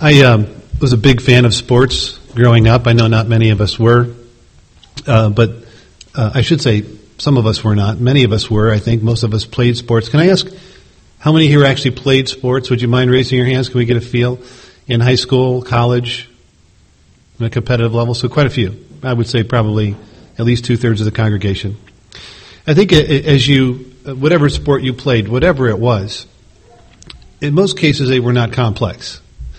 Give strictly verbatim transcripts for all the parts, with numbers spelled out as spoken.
I um, was a big fan of sports growing up. I know not many of us were, uh, but uh, I should say some of us were not. Many of us were, I think. Most of us played sports. Can I ask how many here actually played sports? Would you mind raising your hands? Can we get a feel? In high school, college, on a competitive level? So quite a few. I would say probably at least two-thirds of the congregation. I think as you, whatever sport you played, whatever it was, in most cases they were not complex.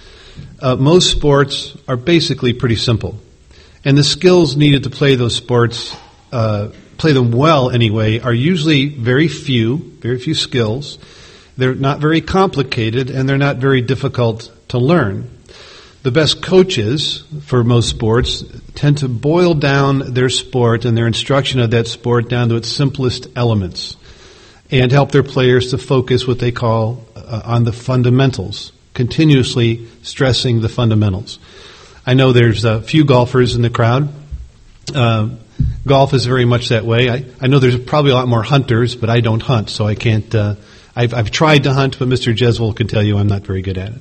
Uh, most sports are basically pretty simple. And the skills needed to play those sports, uh, play them well anyway, are usually very few, very few skills. They're not very complicated, and they're not very difficult to learn. The best coaches for most sports tend to boil down their sport and their instruction of that sport down to its simplest elements and help their players to focus what they call uh, on the fundamentals, continuously stressing the fundamentals. I know there's a few golfers in the crowd. Uh, golf is very much that way. I, I know there's probably a lot more hunters, but I don't hunt, so I can't. Uh, I've, I've tried to hunt, but Mister Jeswell can tell you I'm not very good at it.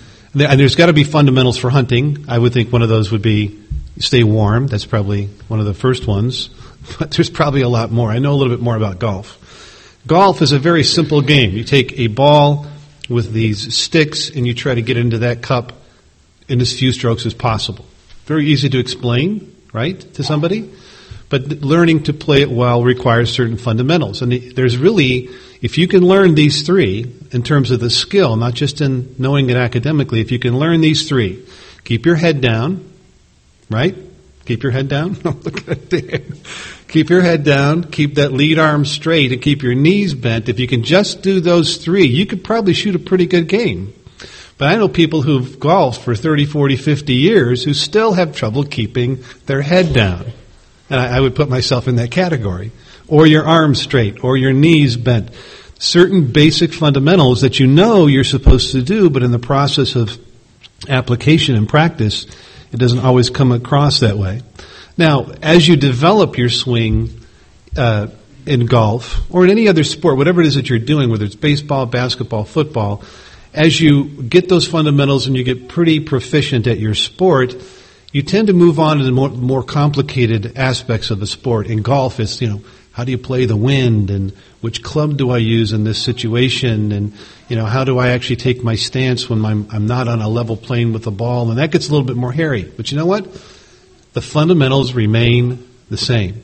And there's got to be fundamentals for hunting. I would think one of those would be stay warm. That's probably one of the first ones. But there's probably a lot more. I know a little bit more about golf. Golf is a very simple game. You take a ball with these sticks and you try to get into that cup in as few strokes as possible. Very easy to explain, right, to somebody. But learning to play it well requires certain fundamentals. And there's really, if you can learn these three in terms of the skill, not just in knowing it academically, if you can learn these three, keep your head down, right? Keep your head down. Look at Dan. Keep your head down, keep that lead arm straight, and keep your knees bent. If you can just do those three, you could probably shoot a pretty good game. But I know people who've golfed for thirty, forty, fifty years who still have trouble keeping their head down. And I, I would put myself in that category. Or your arms straight, or your knees bent. Certain basic fundamentals that you know you're supposed to do, but in the process of application and practice, it doesn't always come across that way. Now, as you develop your swing uh, in golf, or in any other sport, whatever it is that you're doing, whether it's baseball, basketball, football, as you get those fundamentals and you get pretty proficient at your sport, you tend to move on to the more, more complicated aspects of the sport. In golf, it's, you know, how do you play the wind, and which club do I use in this situation, and, you know, how do I actually take my stance when I'm, I'm not on a level plane with the ball, and that gets a little bit more hairy. But you know what? The fundamentals remain the same.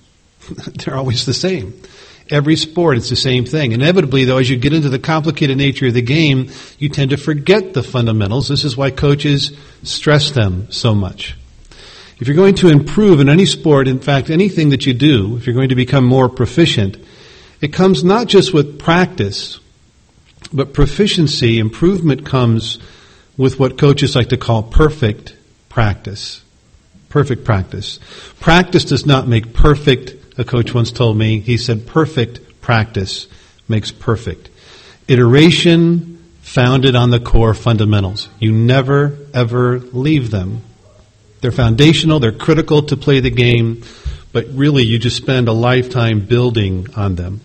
They're always the same. Every sport, it's the same thing. Inevitably, though, as you get into the complicated nature of the game, you tend to forget the fundamentals. This is why coaches stress them so much. If you're going to improve in any sport, in fact, anything that you do, if you're going to become more proficient, it comes not just with practice, but proficiency, improvement comes with what coaches like to call perfect practice. Perfect practice. Practice does not make perfect, a coach once told me. He said perfect practice makes perfect. Iteration founded on the core fundamentals. You never, ever leave them. They're foundational, they're critical to play the game, but really you just spend a lifetime building on them.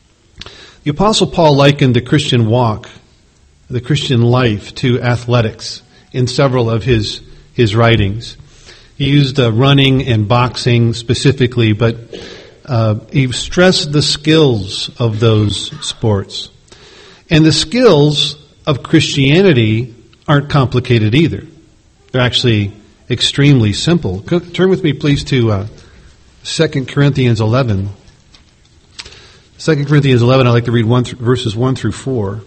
The Apostle Paul likened the Christian walk, the Christian life, to athletics in several of his, his writings. He used uh, running and boxing specifically, but uh, he stressed the skills of those sports. And the skills of Christianity aren't complicated either. They're actually extremely simple. Turn with me, please, to uh, Second Corinthians eleven. Second Corinthians eleven, I'd like to read one th- verses one through four.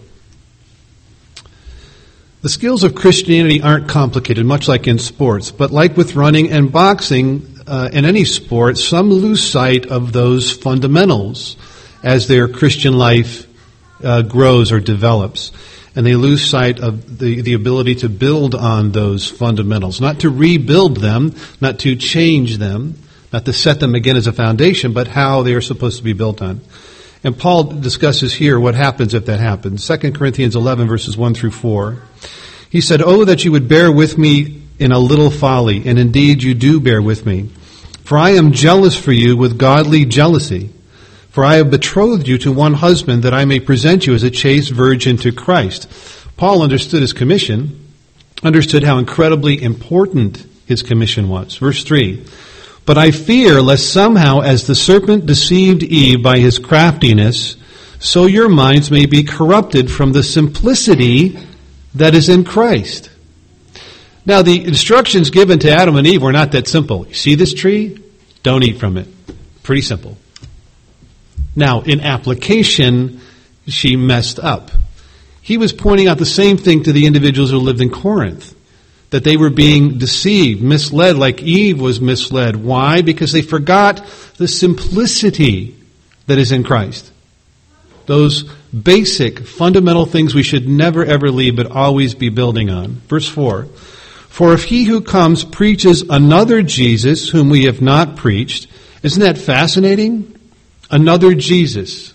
The skills of Christianity aren't complicated, much like in sports, but like with running and boxing, uh, in any sport, some lose sight of those fundamentals as their Christian life uh, grows or develops. And they lose sight of the, the ability to build on those fundamentals, not to rebuild them, not to change them, not to set them again as a foundation, but how they are supposed to be built on. And Paul discusses here what happens if that happens. Second Corinthians eleven, verses one through four. He said, "Oh, that you would bear with me in a little folly, and indeed you do bear with me. For I am jealous for you with godly jealousy. For I have betrothed you to one husband, that I may present you as a chaste virgin to Christ." Paul understood his commission. understood how incredibly important his commission was. Verse three, "But I fear lest somehow as the serpent deceived Eve by his craftiness, so your minds may be corrupted from the simplicity that is in Christ." Now, the instructions given to Adam and Eve were not that simple. You see this tree? Don't eat from it. Pretty simple. Now, in application, she messed up. He was pointing out the same thing to the individuals who lived in Corinth, that they were being deceived, misled, like Eve was misled. Why? Because they forgot the simplicity that is in Christ. Those basic, fundamental things we should never ever leave, but always be building on. Verse four, "For if he who comes preaches another Jesus whom we have not preached," isn't that fascinating? Another Jesus.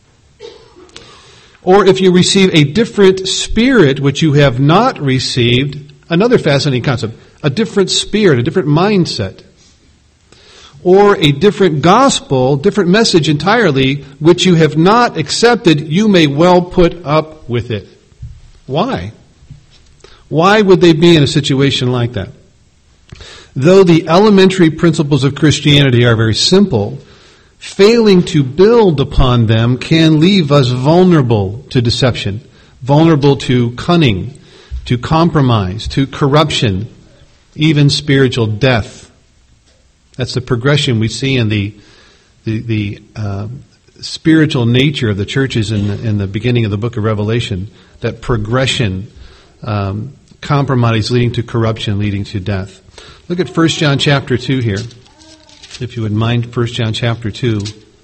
"Or if you receive a different spirit which you have not received," another fascinating concept, a different spirit, a different mindset. "Or a different gospel, different message entirely, which you have not accepted, you may well put up with it." Why? Why would they be in a situation like that? Though the elementary principles of Christianity are very simple, failing to build upon them can leave us vulnerable to deception, vulnerable to cunning, to compromise, to corruption, even spiritual death. That's the progression we see in the the, the uh, spiritual nature of the churches in the, in the beginning of the book of Revelation. That progression, um, compromise leading to corruption, leading to death. Look at First John chapter two here, if you would mind. First John chapter two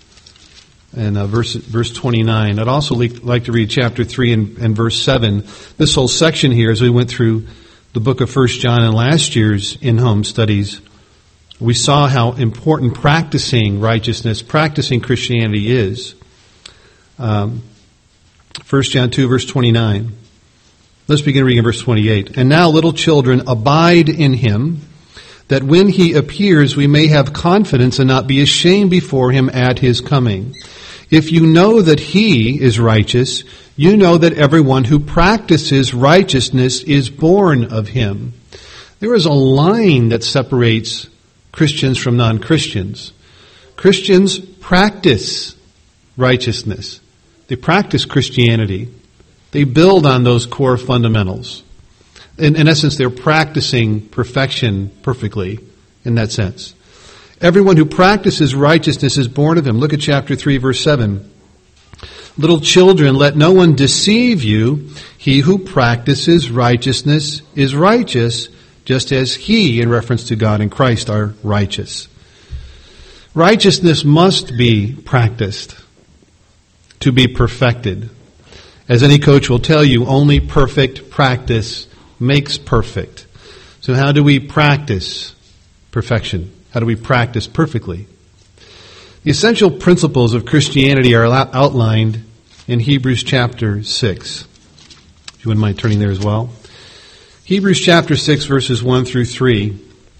and uh, verse verse twenty-nine. I'd also like, like to read chapter three and, and verse seven. This whole section here, as we went through the book of First John in last year's in-home studies, we saw how important practicing righteousness, practicing Christianity is. Um, First John two, verse twenty-nine. Let's begin reading in verse twenty-eight. "And now, little children, abide in him, that when he appears we may have confidence and not be ashamed before him at his coming. If you know that he is righteous, you know that everyone who practices righteousness is born of him." There is a line that separates Christians from non-Christians. Christians practice righteousness. They practice Christianity. They build on those core fundamentals. In, in essence, they're practicing perfection perfectly in that sense. Everyone who practices righteousness is born of him. Look at chapter three, verse seven. "Little children, let no one deceive you. He who practices righteousness is righteous, just as he," in reference to God and Christ, are righteous. Righteousness must be practiced to be perfected. As any coach will tell you, only perfect practice makes perfect. So how do we practice perfection? How do we practice perfectly? The essential principles of Christianity are outlined in Hebrews chapter six. If you wouldn't mind turning there as well. Hebrews chapter six, verses one through three.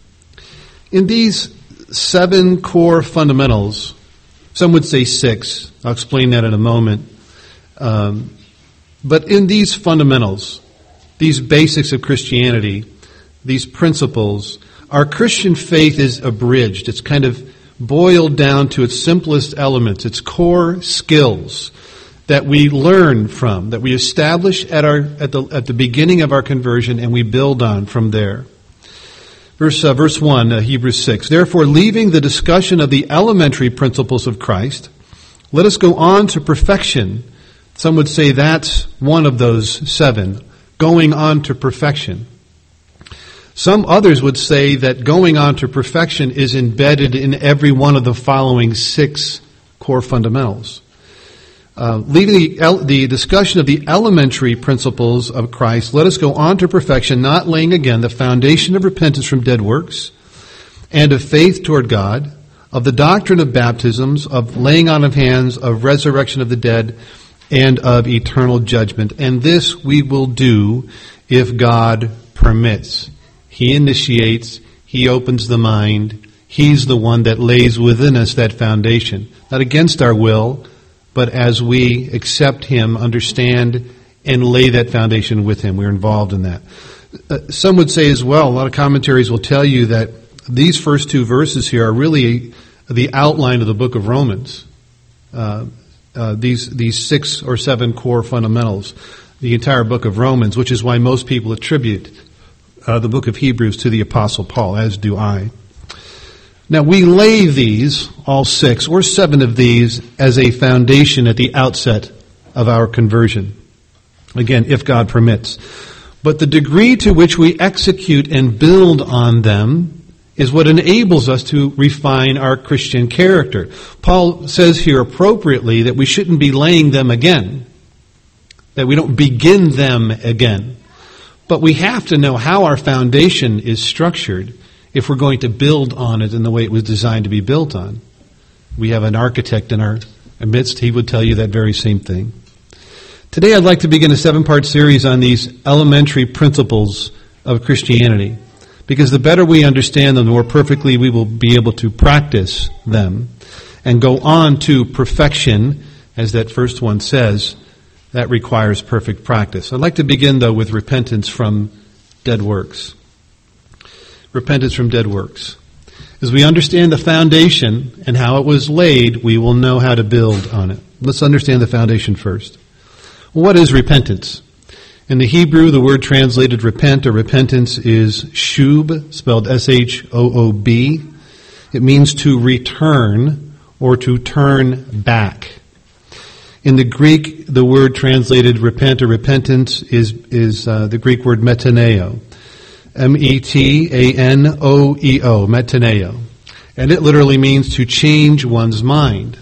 In these seven core fundamentals, some would say six. I'll explain that in a moment. Um, but in these fundamentals, these basics of Christianity, these principles, our Christian faith is abridged. It's kind of boiled down to its simplest elements, its core skills that we learn from, that we establish at our at the at the beginning of our conversion, and we build on from there. Verse uh, verse one, uh, Hebrews six. "Therefore, leaving the discussion of the elementary principles of Christ, let us go on to perfection." Some would say that's one of those seven, going on to perfection. Some others would say that going on to perfection is embedded in every one of the following six core fundamentals. Uh, leaving the, the discussion of the elementary principles of Christ, let us go on to perfection, not laying again the foundation of repentance from dead works and of faith toward God, of the doctrine of baptisms, of laying on of hands, of resurrection of the dead, and of eternal judgment. And this we will do if God permits. He initiates, He opens the mind, He's the one that lays within us that foundation. Not against our will, but as we accept Him, understand, and lay that foundation with Him. We're involved in that. Uh, some would say as well, a lot of commentaries will tell you that these first two verses here are really the outline of the book of Romans. Uh, uh, these these six or seven core fundamentals, the entire book of Romans, which is why most people attribute uh, the book of Hebrews to the Apostle Paul, as do I. Now, we lay these, all six or seven of these, as a foundation at the outset of our conversion. Again, if God permits. But the degree to which we execute and build on them is what enables us to refine our Christian character. Paul says here appropriately that we shouldn't be laying them again, that we don't begin them again. But we have to know how our foundation is structured if we're going to build on it in the way it was designed to be built on. We have an architect in our midst. He would tell you that very same thing. Today I'd like to begin a seven-part series on these elementary principles of Christianity, because the better we understand them, the more perfectly we will be able to practice them and go on to perfection, as that first one says. That requires perfect practice. I'd like to begin, though, with repentance from dead works. Repentance from dead works. As we understand the foundation and how it was laid, we will know how to build on it. Let's understand the foundation first. What is repentance? In the Hebrew, the word translated repent or repentance is shub, spelled S H O O B. It means to return or to turn back. In the Greek, the word translated repent or repentance is, is uh, the Greek word metaneo. M E T A N O E O, metaneo. And it literally means to change one's mind.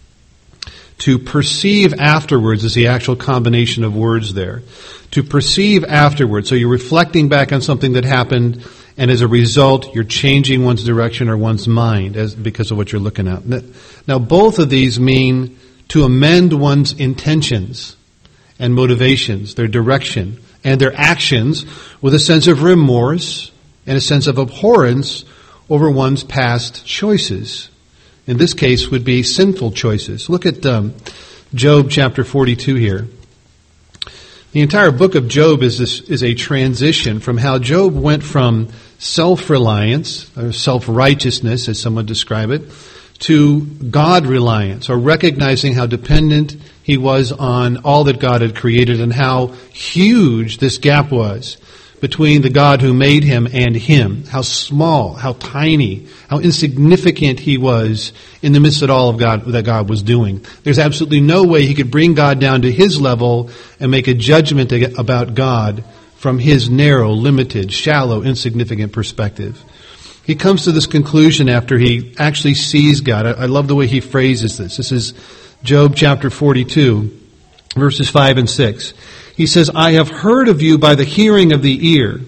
To perceive afterwards is the actual combination of words there. To perceive afterwards. So you're reflecting back on something that happened, and as a result, you're changing one's direction or one's mind as because of what you're looking at. Now, both of these mean to amend one's intentions and motivations, their direction, and their actions with a sense of remorse and a sense of abhorrence over one's past choices. In this case would be sinful choices. Look at um, Job chapter forty-two here. The entire book of Job is this, is a transition from how Job went from self-reliance, or self-righteousness, as some would describe it, to God-reliance, or recognizing how dependent he was on all that God had created and how huge this gap was between the God who made him and him. How small, how tiny, how insignificant he was in the midst of all of God that God was doing. There's absolutely no way he could bring God down to his level and make a judgment about God from his narrow, limited, shallow, insignificant perspective. He comes to this conclusion after he actually sees God. I, I love the way he phrases this. This is Job chapter forty-two, verses five and six. He says, I have heard of you by the hearing of the ear,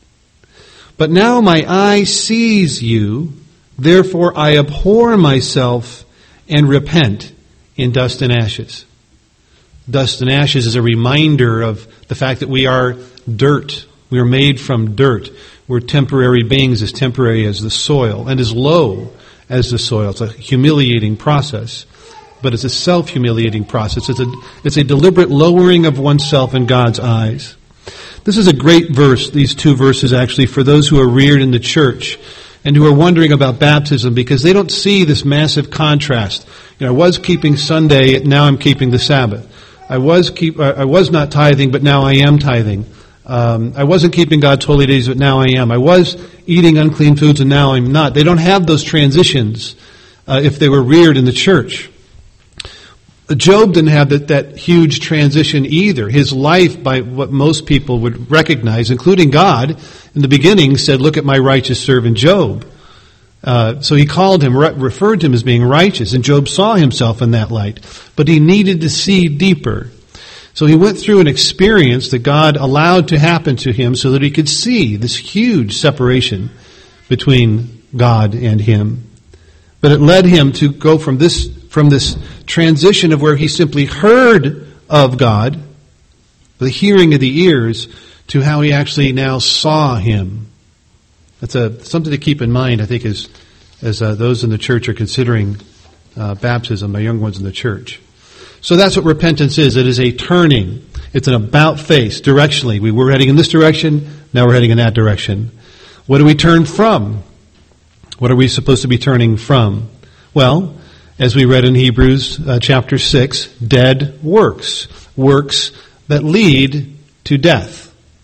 but now my eye sees you, therefore I abhor myself and repent in dust and ashes. Dust and ashes is a reminder of the fact that we are dirt. We are made from dirt. We're temporary beings, as temporary as the soil and as low as the soil. It's a humiliating process. But it's a self-humiliating process. It's a, it's a deliberate lowering of oneself in God's eyes. This is a great verse, these two verses actually, for those who are reared in the church and who are wondering about baptism because they don't see this massive contrast. You know, I was keeping Sunday, now I'm keeping the Sabbath. I was keep, I was not tithing, but now I am tithing. Um, I wasn't keeping God's holy days, but now I am. I was eating unclean foods, and now I'm not. They don't have those transitions uh, if they were reared in the church. Job didn't have that, that huge transition either. His life, by what most people would recognize, including God, in the beginning said, look at my righteous servant Job. Uh, so he called him, re- referred to him as being righteous, and Job saw himself in that light. But he needed to see deeper. So he went through an experience that God allowed to happen to him so that he could see this huge separation between God and him. But it led him to go from this from this transition of where he simply heard of God, the hearing of the ears, to how he actually now saw him. That's a something to keep in mind, I think, as as uh, those in the church are considering uh, baptism by young ones in the church. So that's what repentance is. It is a turning. It's an about face, directionally. We were heading in this direction, now we're heading in that direction. What do we turn from? What are we supposed to be turning from? Well, as we read in Hebrews uh, chapter six, dead works. Works that lead to death.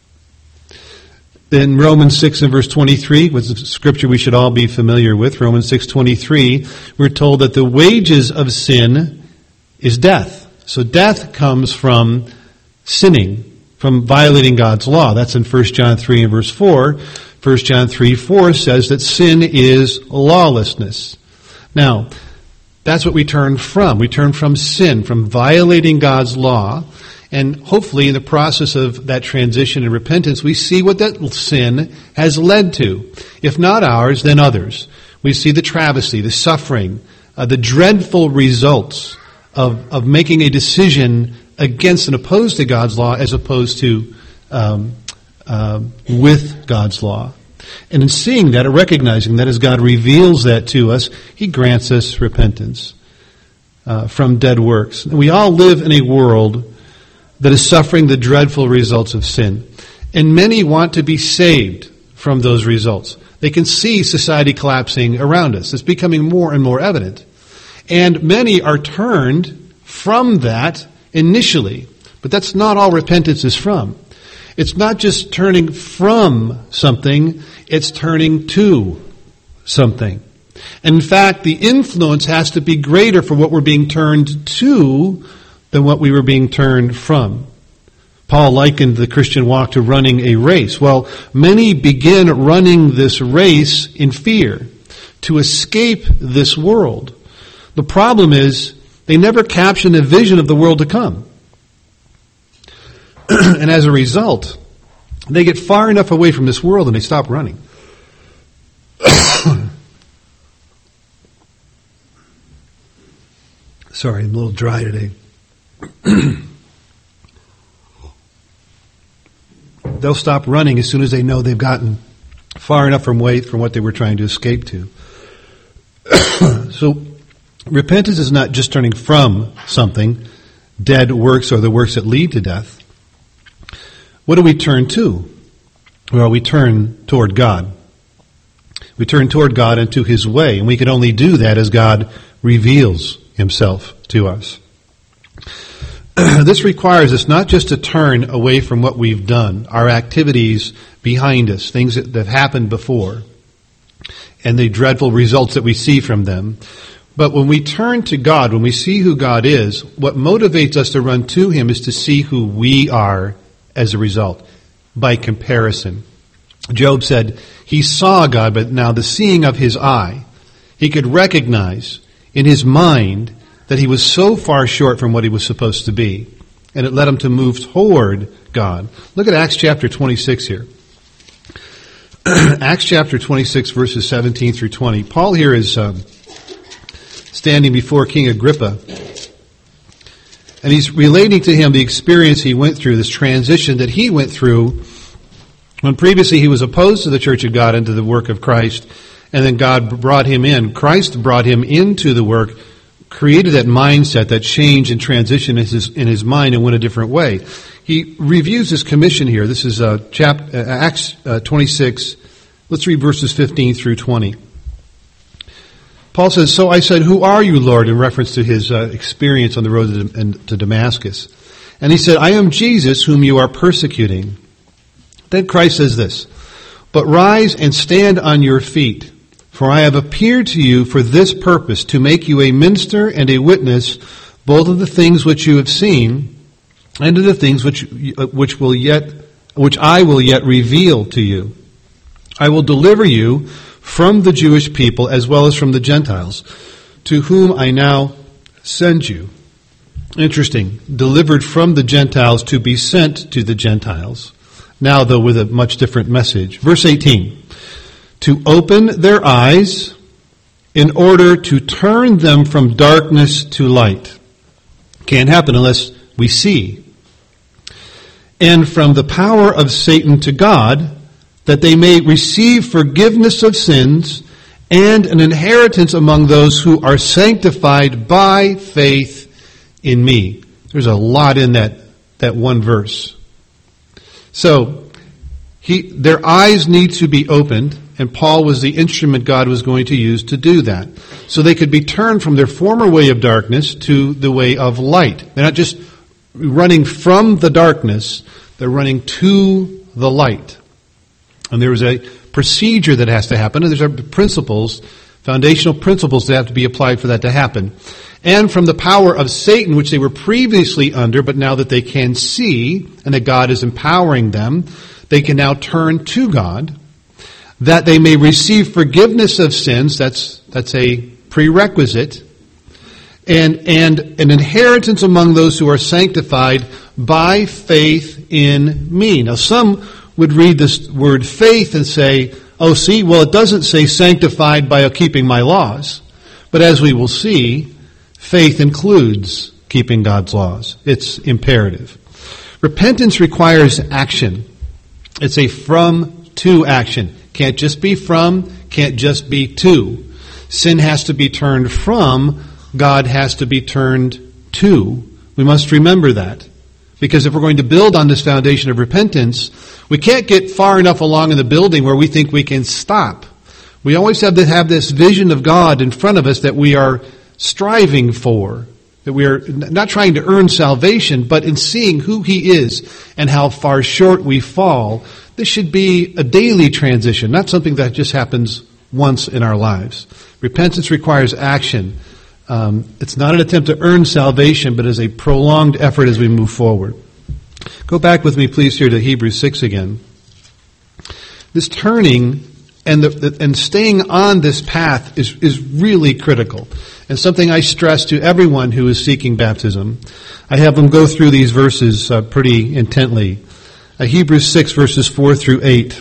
In Romans six and verse twenty-three, which is a scripture we should all be familiar with, Romans six twenty-three, we're told that the wages of sin is death. So death comes from sinning, from violating God's law. That's in First John three and verse four. First John three four says that sin is lawlessness. Now, that's what we turn from. We turn from sin, from violating God's law. And hopefully in the process of that transition and repentance, we see what that sin has led to. If not ours, then others. We see the travesty, the suffering, uh, the dreadful results of, of making a decision against and opposed to God's law as opposed to um, uh, with God's law. And in seeing that, or recognizing that as God reveals that to us, He grants us repentance uh, from dead works. And we all live in a world that is suffering the dreadful results of sin. And many want to be saved from those results. They can see society collapsing around us. It's becoming more and more evident. And many are turned from that initially. But that's not all repentance is from. It's not just turning from something, it's turning to something. And in fact, the influence has to be greater for what we're being turned to than what we were being turned from. Paul likened the Christian walk to running a race. Well, many begin running this race in fear, to escape this world. The problem is, they never caption the vision of the world to come. And as a result, they get far enough away from this world and they stop running. Sorry, I'm a little dry today. They'll stop running as soon as they know they've gotten far enough from away from what they were trying to escape to. So, repentance is not just turning from something, dead works or the works that lead to death. What do we turn to? Well, we turn toward God. We turn toward God and to His way, and we can only do that as God reveals Himself to us. This requires us not just to turn away from what we've done, our activities behind us, things that, that happened before, and the dreadful results that we see from them. But when we turn to God, when we see who God is, what motivates us to run to Him is to see who we are as a result, by comparison. Job said he saw God, but now the seeing of his eye, he could recognize in his mind that he was so far short from what he was supposed to be, and it led him to move toward God. Look at Acts chapter twenty-six here. Acts chapter twenty-six, verses seventeen through twenty. Paul here is um, standing before King Agrippa, and he's relating to him the experience he went through, this transition that he went through when previously he was opposed to the church of God and to the work of Christ, and then God brought him in. Christ brought him into the work, created that mindset, that change and transition in his, in his mind, and went a different way. He reviews his commission here. This is uh, chap, uh, Acts uh, twenty-six. Let's read verses fifteen through twenty. Paul says, "So I said, 'Who are you, Lord?' in reference to his uh, experience on the road to, to Damascus. And he said, 'I am Jesus whom you are persecuting.' Then Christ says this, 'But rise and stand on your feet, for I have appeared to you for this purpose, to make you a minister and a witness, both of the things which you have seen, and of the things which which will yet which I will yet reveal to you. I will deliver you from the Jewish people as well as from the Gentiles, to whom I now send you.'" Interesting. Delivered from the Gentiles to be sent to the Gentiles. Now, though, with a much different message. Verse eighteen. "To open their eyes in order to turn them from darkness to light." Can't happen unless we see. "And from the power of Satan to God, that they may receive forgiveness of sins and an inheritance among those who are sanctified by faith in me." There's a lot in that that one verse. So, he, their eyes need to be opened, and Paul was the instrument God was going to use to do that. So they could be turned from their former way of darkness to the way of light. They're not just running from the darkness, they're running to the light. And there is a procedure that has to happen, and there's principles, foundational principles that have to be applied for that to happen. And from the power of Satan, which they were previously under, but now that they can see, and that God is empowering them, they can now turn to God, that they may receive forgiveness of sins. That's that's a prerequisite. And, and an inheritance among those who are sanctified by faith in me. Now some would read this word faith and say, oh, see, well, it doesn't say sanctified by keeping my laws. But as we will see, faith includes keeping God's laws. It's imperative. Repentance requires action. It's a from to action. Can't just be from, can't just be to. Sin has to be turned from, God has to be turned to. We must remember that. Because if we're going to build on this foundation of repentance, we can't get far enough along in the building where we think we can stop. We always have to have this vision of God in front of us that we are striving for. That we are not trying to earn salvation, but in seeing who He is and how far short we fall. This should be a daily transition, not something that just happens once in our lives. Repentance requires action. Um, it's not an attempt to earn salvation, but is a prolonged effort as we move forward. Go back with me, please, here to Hebrews six again. This turning and the, the, and staying on this path is, is really critical, and something I stress to everyone who is seeking baptism. I have them go through these verses uh, pretty intently. Uh, Hebrews six, verses four through eight.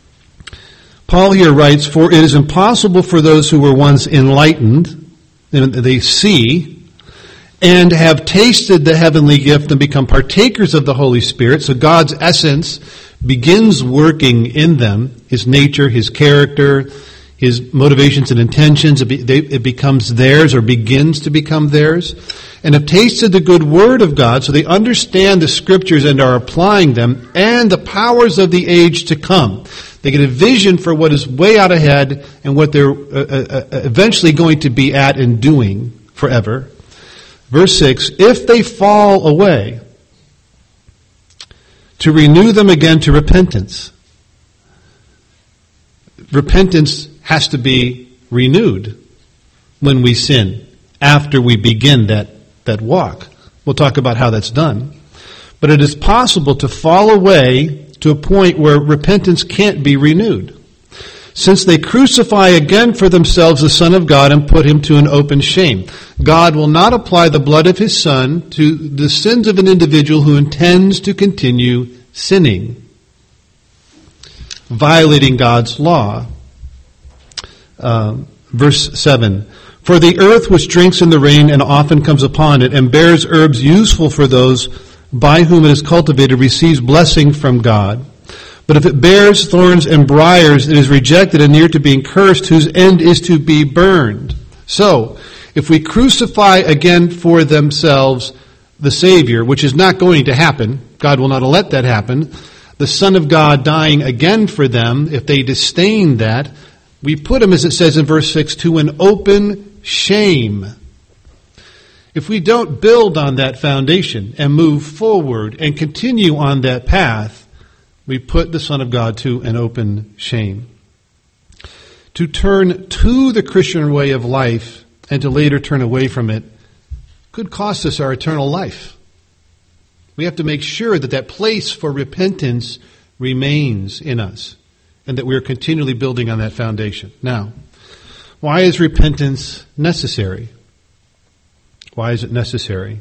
Paul here writes, "For it is impossible for those who were once enlightened," and they see, "and have tasted the heavenly gift and become partakers of the Holy Spirit," so God's essence begins working in them, His nature, His character, His motivations and intentions, it, be, they, it becomes theirs or begins to become theirs, "and have tasted the good word of God," so they understand the Scriptures and are applying them, "and the powers of the age to come." They get a vision for what is way out ahead and what they're uh, uh, eventually going to be at and doing forever. Verse six, "If they fall away, to renew them again to repentance." Repentance has to be renewed when we sin, after we begin that, that walk. We'll talk about how that's done. But it is possible to fall away to a point where repentance can't be renewed. "Since they crucify again for themselves the Son of God and put Him to an open shame." God will not apply the blood of His Son to the sins of an individual who intends to continue sinning, violating God's law. Uh, verse seven, "For the earth which drinks in the rain and often comes upon it, and bears herbs useful for those by whom it is cultivated, receives blessing from God. But if it bears thorns and briars, it is rejected and near to being cursed, whose end is to be burned." So, if we crucify again for themselves the Savior, which is not going to happen, God will not let that happen, the Son of God dying again for them, if they disdain that, we put Him, as it says in verse six, to an open shame. If we don't build on that foundation and move forward and continue on that path, we put the Son of God to an open shame. To turn to the Christian way of life and to later turn away from it could cost us our eternal life. We have to make sure that that place for repentance remains in us and that we are continually building on that foundation. Now, why is repentance necessary? Why is it necessary?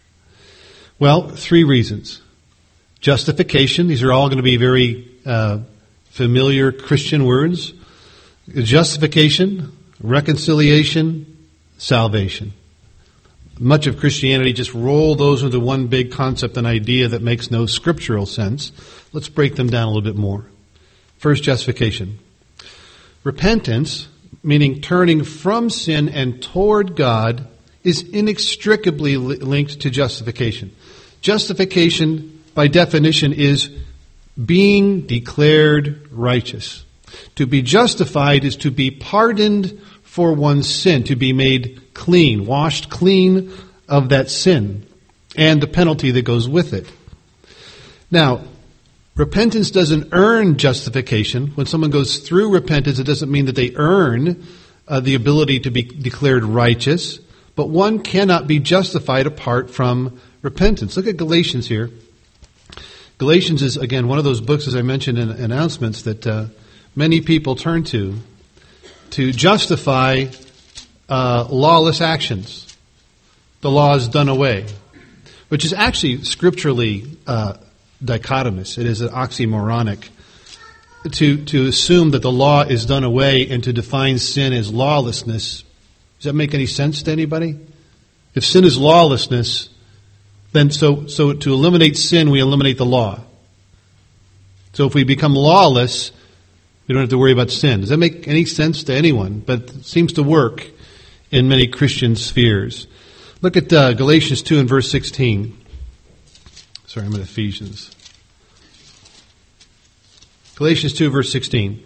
Well, three reasons. Justification. These are all going to be very uh, familiar Christian words. Justification, reconciliation, salvation. Much of Christianity just roll those into one big concept, an idea that makes no scriptural sense. Let's break them down a little bit more. First, justification. Repentance, meaning turning from sin and toward God, is inextricably linked to justification. Justification, by definition, is being declared righteous. To be justified is to be pardoned for one's sin, to be made clean, washed clean of that sin, and the penalty that goes with it. Now, repentance doesn't earn justification. When someone goes through repentance, it doesn't mean that they earn uh, the ability to be declared righteous, but one cannot be justified apart from repentance. Look at Galatians here. Galatians is, again, one of those books, as I mentioned in announcements, that uh, many people turn to to justify uh, lawless actions. The law is done away, which is actually scripturally uh, dichotomous. It is an oxymoronic to to assume that the law is done away and to define sin as lawlessness. Does that make any sense to anybody? If sin is lawlessness, then so so to eliminate sin, we eliminate the law. So if we become lawless, we don't have to worry about sin. Does that make any sense to anyone? But it seems to work in many Christian spheres. Look at uh, Galatians two and verse sixteen. Sorry, I'm in Ephesians. Galatians two, verse sixteen.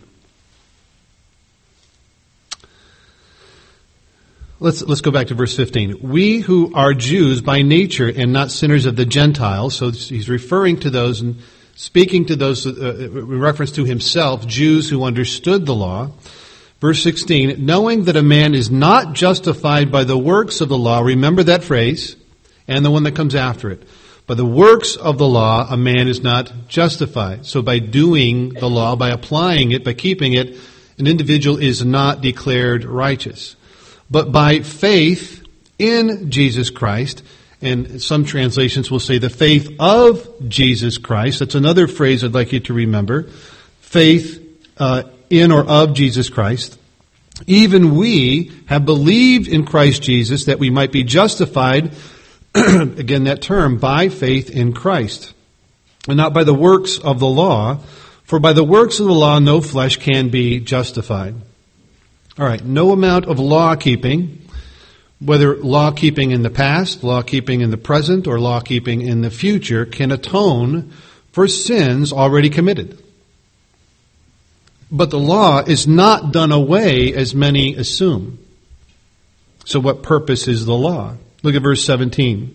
Let's let's go back to verse fifteen. We who are Jews by nature and not sinners of the Gentiles. So he's referring to those and speaking to those uh, in reference to himself, Jews who understood the law. Verse sixteen, knowing that a man is not justified by the works of the law. Remember that phrase and the one that comes after it. By the works of the law, a man is not justified. So by doing the law, by applying it, by keeping it, an individual is not declared righteous. But by faith in Jesus Christ, and some translations will say the faith of Jesus Christ. That's another phrase I'd like you to remember. Faith uh, in or of Jesus Christ. Even we have believed in Christ Jesus that we might be justified, again that term, by faith in Christ, and not by the works of the law. For by the works of the law no flesh can be justified. All right, no amount of law keeping, whether law keeping in the past, law keeping in the present, or law keeping in the future, can atone for sins already committed. But the law is not done away as many assume. So what purpose is the law? Look at verse seventeen.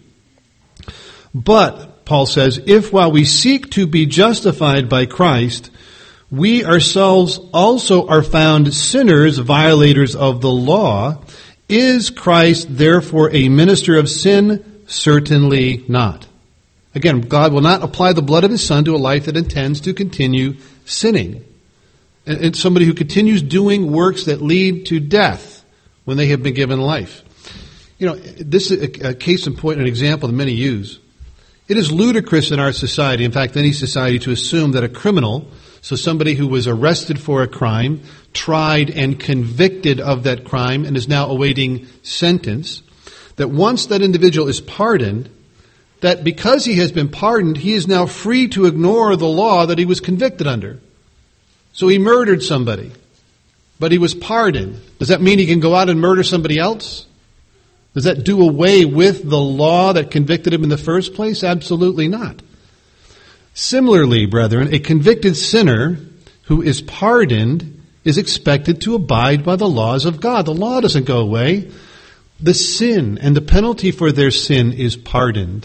But, Paul says, if while we seek to be justified by Christ, we ourselves also are found sinners, violators of the law, is Christ therefore a minister of sin? Certainly not. Again, God will not apply the blood of His Son to a life that intends to continue sinning. And it's somebody who continues doing works that lead to death when they have been given life. You know, this is a case in point, an example that many use. It is ludicrous in our society, in fact, any society, to assume that a criminal, so somebody who was arrested for a crime, tried and convicted of that crime, and is now awaiting sentence, that once that individual is pardoned, that because he has been pardoned, he is now free to ignore the law that he was convicted under. So he murdered somebody, but he was pardoned. Does that mean he can go out and murder somebody else? Does that do away with the law that convicted him in the first place? Absolutely not. Similarly, brethren, a convicted sinner who is pardoned is expected to abide by the laws of God. The law doesn't go away. The sin and the penalty for their sin is pardoned.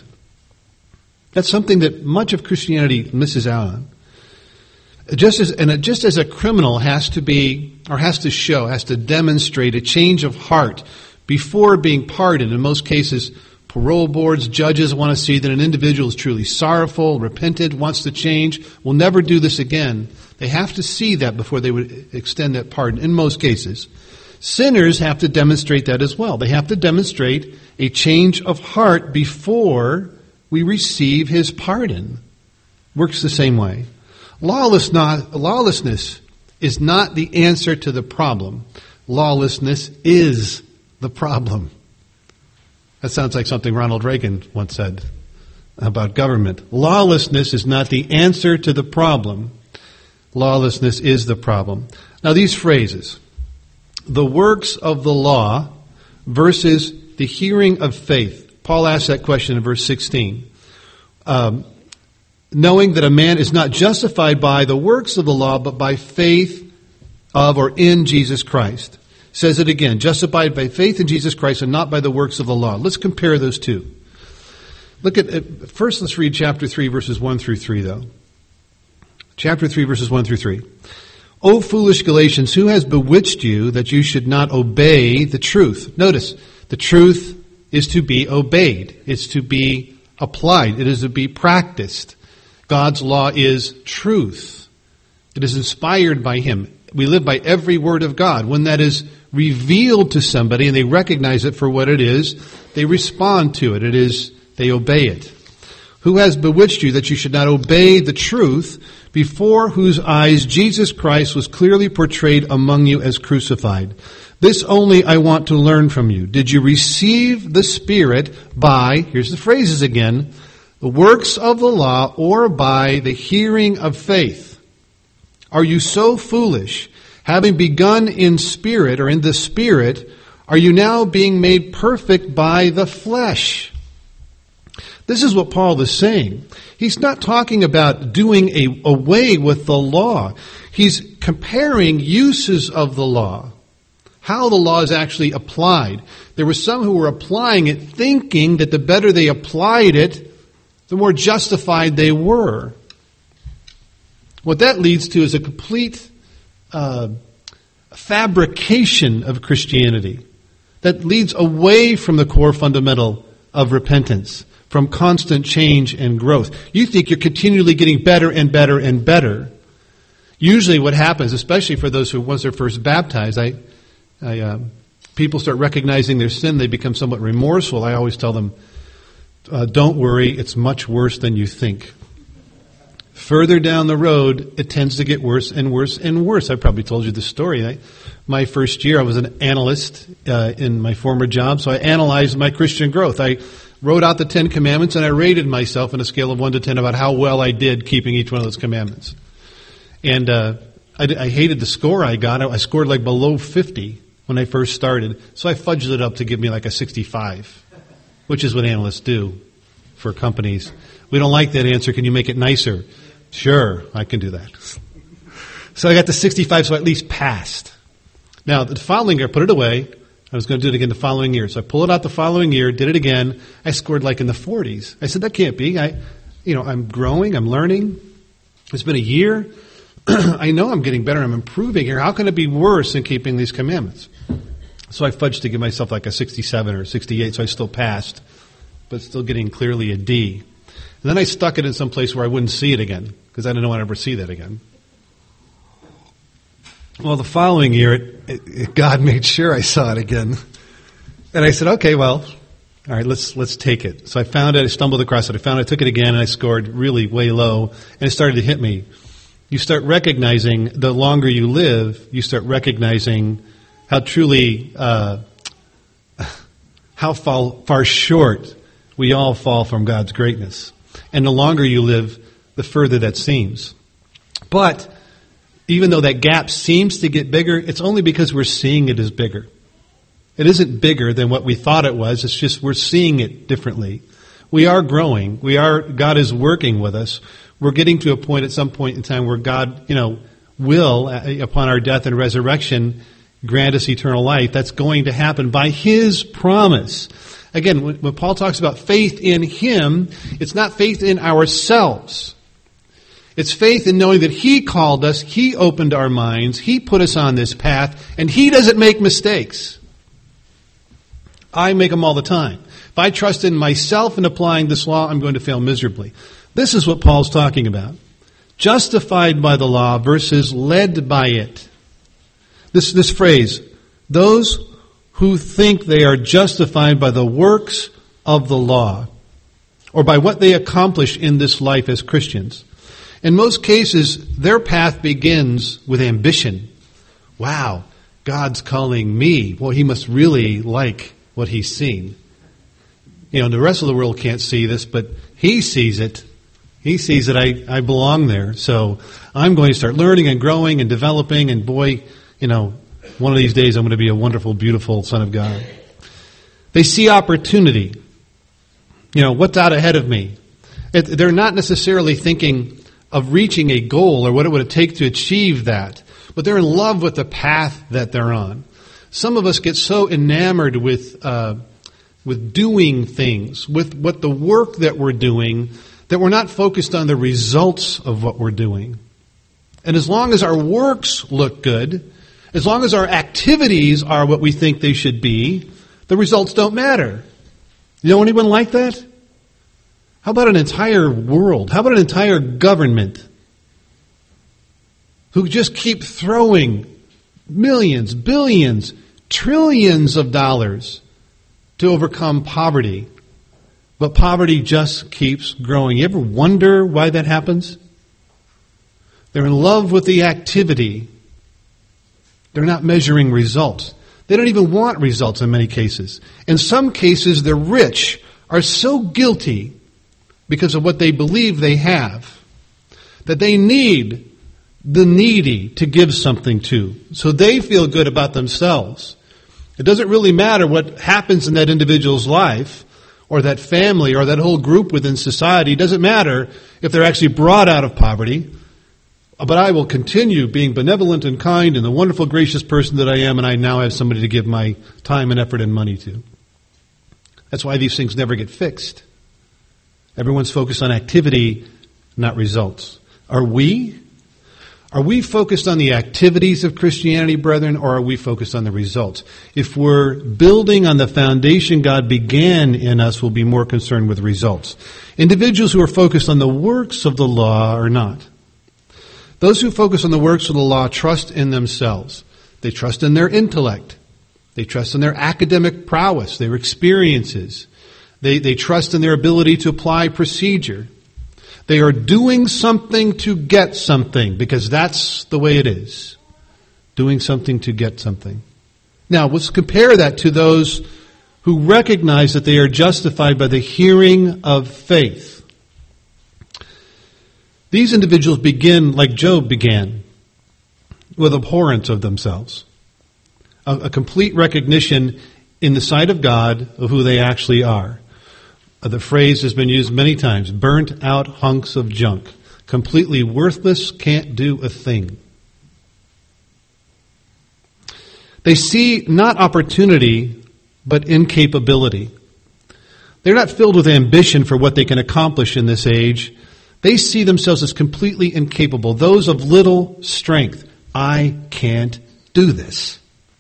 That's something that much of Christianity misses out on. Just as, and just as a criminal has to be, or has to show, has to demonstrate a change of heart before being pardoned. In most cases, parole boards, judges want to see that an individual is truly sorrowful, repentant, wants to change, will never do this again. They have to see that before they would extend that pardon, in most cases. Sinners have to demonstrate that as well. They have to demonstrate a change of heart before we receive His pardon. Works the same way. Lawless not, lawlessness is not the answer to the problem. Lawlessness is the problem. That sounds like something Ronald Reagan once said about government. Lawlessness is not the answer to the problem. Lawlessness is the problem. Now these phrases, the works of the law versus the hearing of faith. Paul asked that question in verse sixteen. Um, knowing that a man is not justified by the works of the law, but by faith of or in Jesus Christ. Says it again, justified by faith in Jesus Christ and not by the works of the law. Let's compare those two. Look at, at first let's read chapter three, verses one through three, though. Chapter three, verses one through three. O foolish Galatians, who has bewitched you that you should not obey the truth? Notice, the truth is to be obeyed. It's to be applied. It is to be practiced. God's law is truth. It is inspired by Him. We live by every word of God. When that is revealed to somebody and they recognize it for what it is, they respond to it. It is, they obey it. Who has bewitched you that you should not obey the truth, before whose eyes Jesus Christ was clearly portrayed among you as crucified? This only I want to learn from you. Did you receive the Spirit by, here's the phrases again, the works of the law, or by the hearing of faith? Are you so foolish? Having begun in spirit, or in the Spirit, are you now being made perfect by the flesh? This is what Paul is saying. He's not talking about doing a, away with the law. He's comparing uses of the law, how the law is actually applied. There were some who were applying it thinking that the better they applied it, the more justified they were. What that leads to is a complete uh, fabrication of Christianity that leads away from the core fundamental of repentance, from constant change and growth. You think you're continually getting better and better and better. Usually what happens, especially for those who once they're first baptized, I, I, uh, people start recognizing their sin, they become somewhat remorseful. I always tell them, uh, don't worry, it's much worse than you think. Further down the road, it tends to get worse and worse and worse. I probably told you this story. I, my first year, I was an analyst uh, in my former job, so I analyzed my Christian growth. I wrote out the Ten Commandments, and I rated myself on a scale of one to ten about how well I did keeping each one of those commandments. And uh, I, I hated the score I got. I scored like below fifty when I first started, so I fudged it up to give me like a sixty-five, which is what analysts do for companies. We don't like that answer. Can you make it nicer? Sure, I can do that. So I got to sixty-five, so I at least passed. Now, the following year, I put it away. I was going to do it again the following year. So I pulled it out the following year, did it again. I scored like in the forties. I said, that can't be. I, you know, I'm growing, I'm learning. It's been a year. I know I'm getting better, I'm improving here. How can it be worse than keeping these commandments? So I fudged to give myself like a sixty-seven or sixty-eight, so I still passed, but still getting clearly a D. And then I stuck it in some place where I wouldn't see it again, because I didn't want to ever see that again. Well, the following year, it, it, God made sure I saw it again. And I said, okay, well, all right, let's let's take it. So I found it, I stumbled across it, I found it, I took it again, and I scored really way low, and it started to hit me. You start recognizing, the longer you live, you start recognizing how truly, uh, how far, far short we all fall from God's greatness. And the longer you live, the further that seems. But even though that gap seems to get bigger, it's only because we're seeing it as bigger. It isn't bigger than what we thought it was. It's just we're seeing it differently. We are growing. We are, God is working with us. We're getting to a point at some point in time where God, you know, will, upon our death and resurrection, grant us eternal life. That's going to happen by His promise. Again, when Paul talks about faith in Him, it's not faith in ourselves. It's faith in knowing that He called us, He opened our minds, He put us on this path, and He doesn't make mistakes. I make them all the time. If I trust in myself in applying this law, I'm going to fail miserably. This is what Paul's talking about. Justified by the law versus led by it. This, this phrase, those who think they are justified by the works of the law, or by what they accomplish in this life as Christians. In most cases, their path begins with ambition. Wow, God's calling me. Well, He must really like what He's seen. You know, the rest of the world can't see this, but He sees it. He sees that I, I belong there. So I'm going to start learning and growing and developing, and boy, you know, one of these days I'm going to be a wonderful, beautiful son of God. They see opportunity. You know, what's out ahead of me? It, they're not necessarily thinking of reaching a goal or what it would take to achieve that, but they're in love with the path that they're on. Some of us get so enamored with uh, with doing things, with what the work that we're doing, that we're not focused on the results of what we're doing. And as long as our works look good, as long as our activities are what we think they should be, the results don't matter. You know anyone like that? How about an entire world? How about an entire government who just keep throwing millions, billions, trillions of dollars to overcome poverty, but poverty just keeps growing? You ever wonder why that happens? They're in love with the activity. They're not measuring results. They don't even want results in many cases. In some cases, the rich are so guilty because of what they believe they have that they need the needy to give something to. So they feel good about themselves. It doesn't really matter what happens in that individual's life or that family or that whole group within society. It doesn't matter if they're actually brought out of poverty. But I will continue being benevolent and kind and the wonderful, gracious person that I am, and I now have somebody to give my time and effort and money to. That's why these things never get fixed. Everyone's focused on activity, not results. Are we? Are we focused on the activities of Christianity, brethren, or are we focused on the results? If we're building on the foundation God began in us, we'll be more concerned with results. Individuals who are focused on the works of the law are not. Those who focus on the works of the law trust in themselves. They trust in their intellect. They trust in their academic prowess, their experiences. They, they trust in their ability to apply procedure. They are doing something to get something, because that's the way it is. Doing something to get something. Now, let's compare that to those who recognize that they are justified by the hearing of faith. These individuals begin like Job began, with abhorrence of themselves. A, a complete recognition in the sight of God of who they actually are. Uh, the phrase has been used many times, burnt out hunks of junk. Completely worthless, can't do a thing. They see not opportunity, but incapability. They're not filled with ambition for what they can accomplish in this age. They see themselves as completely incapable, those of little strength. I can't do this.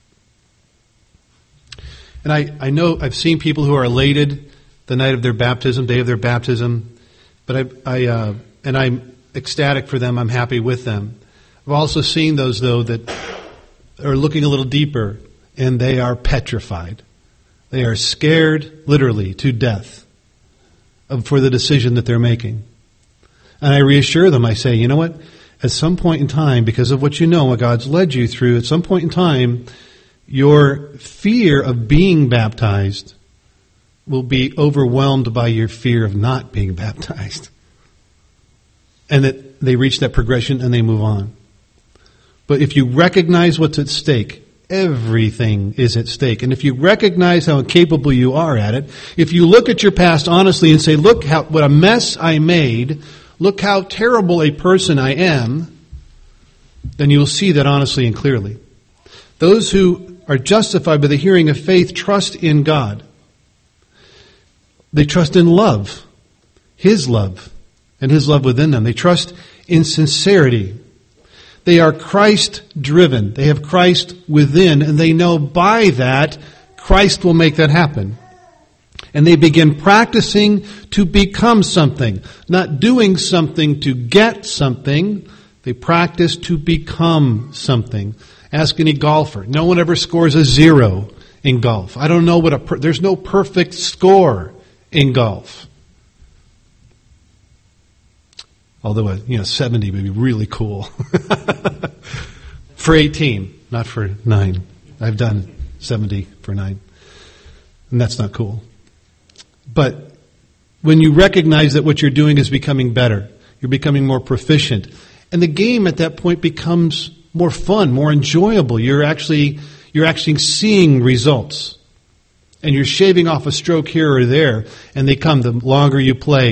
And I, I know I've seen people who are elated the night of their baptism, day of their baptism, but I, I uh, and I'm ecstatic for them. I'm happy with them. I've also seen those, though, that are looking a little deeper, and they are petrified. They are scared, literally, to death of, for the decision that they're making. And I reassure them, I say, you know what? At some point in time, because of what you know, what God's led you through, at some point in time, your fear of being baptized will be overwhelmed by your fear of not being baptized. And that they reach that progression and they move on. But if you recognize what's at stake, everything is at stake. And if you recognize how incapable you are at it, if you look at your past honestly and say, look how what a mess I made, look how terrible a person I am, then you will see that honestly and clearly. Those who are justified by the hearing of faith trust in God. They trust in love, His love, and His love within them. They trust in sincerity. They are Christ-driven. They have Christ within, and they know by that Christ will make that happen. And they begin practicing to become something, not doing something to get something. They practice to become something. Ask any golfer. No one ever scores a zero in golf. I don't know what a, per- there's no perfect score in golf. Although, a, you know, seventy would be really cool. For eighteen, not for nine. I've done seventy for nine. And that's not cool. But when you recognize that what you're doing is becoming better, you're becoming more proficient, and the game at that point becomes more fun, more enjoyable. You're actually you're actually seeing results. And you're shaving off a stroke here or there, and they come. The longer you play,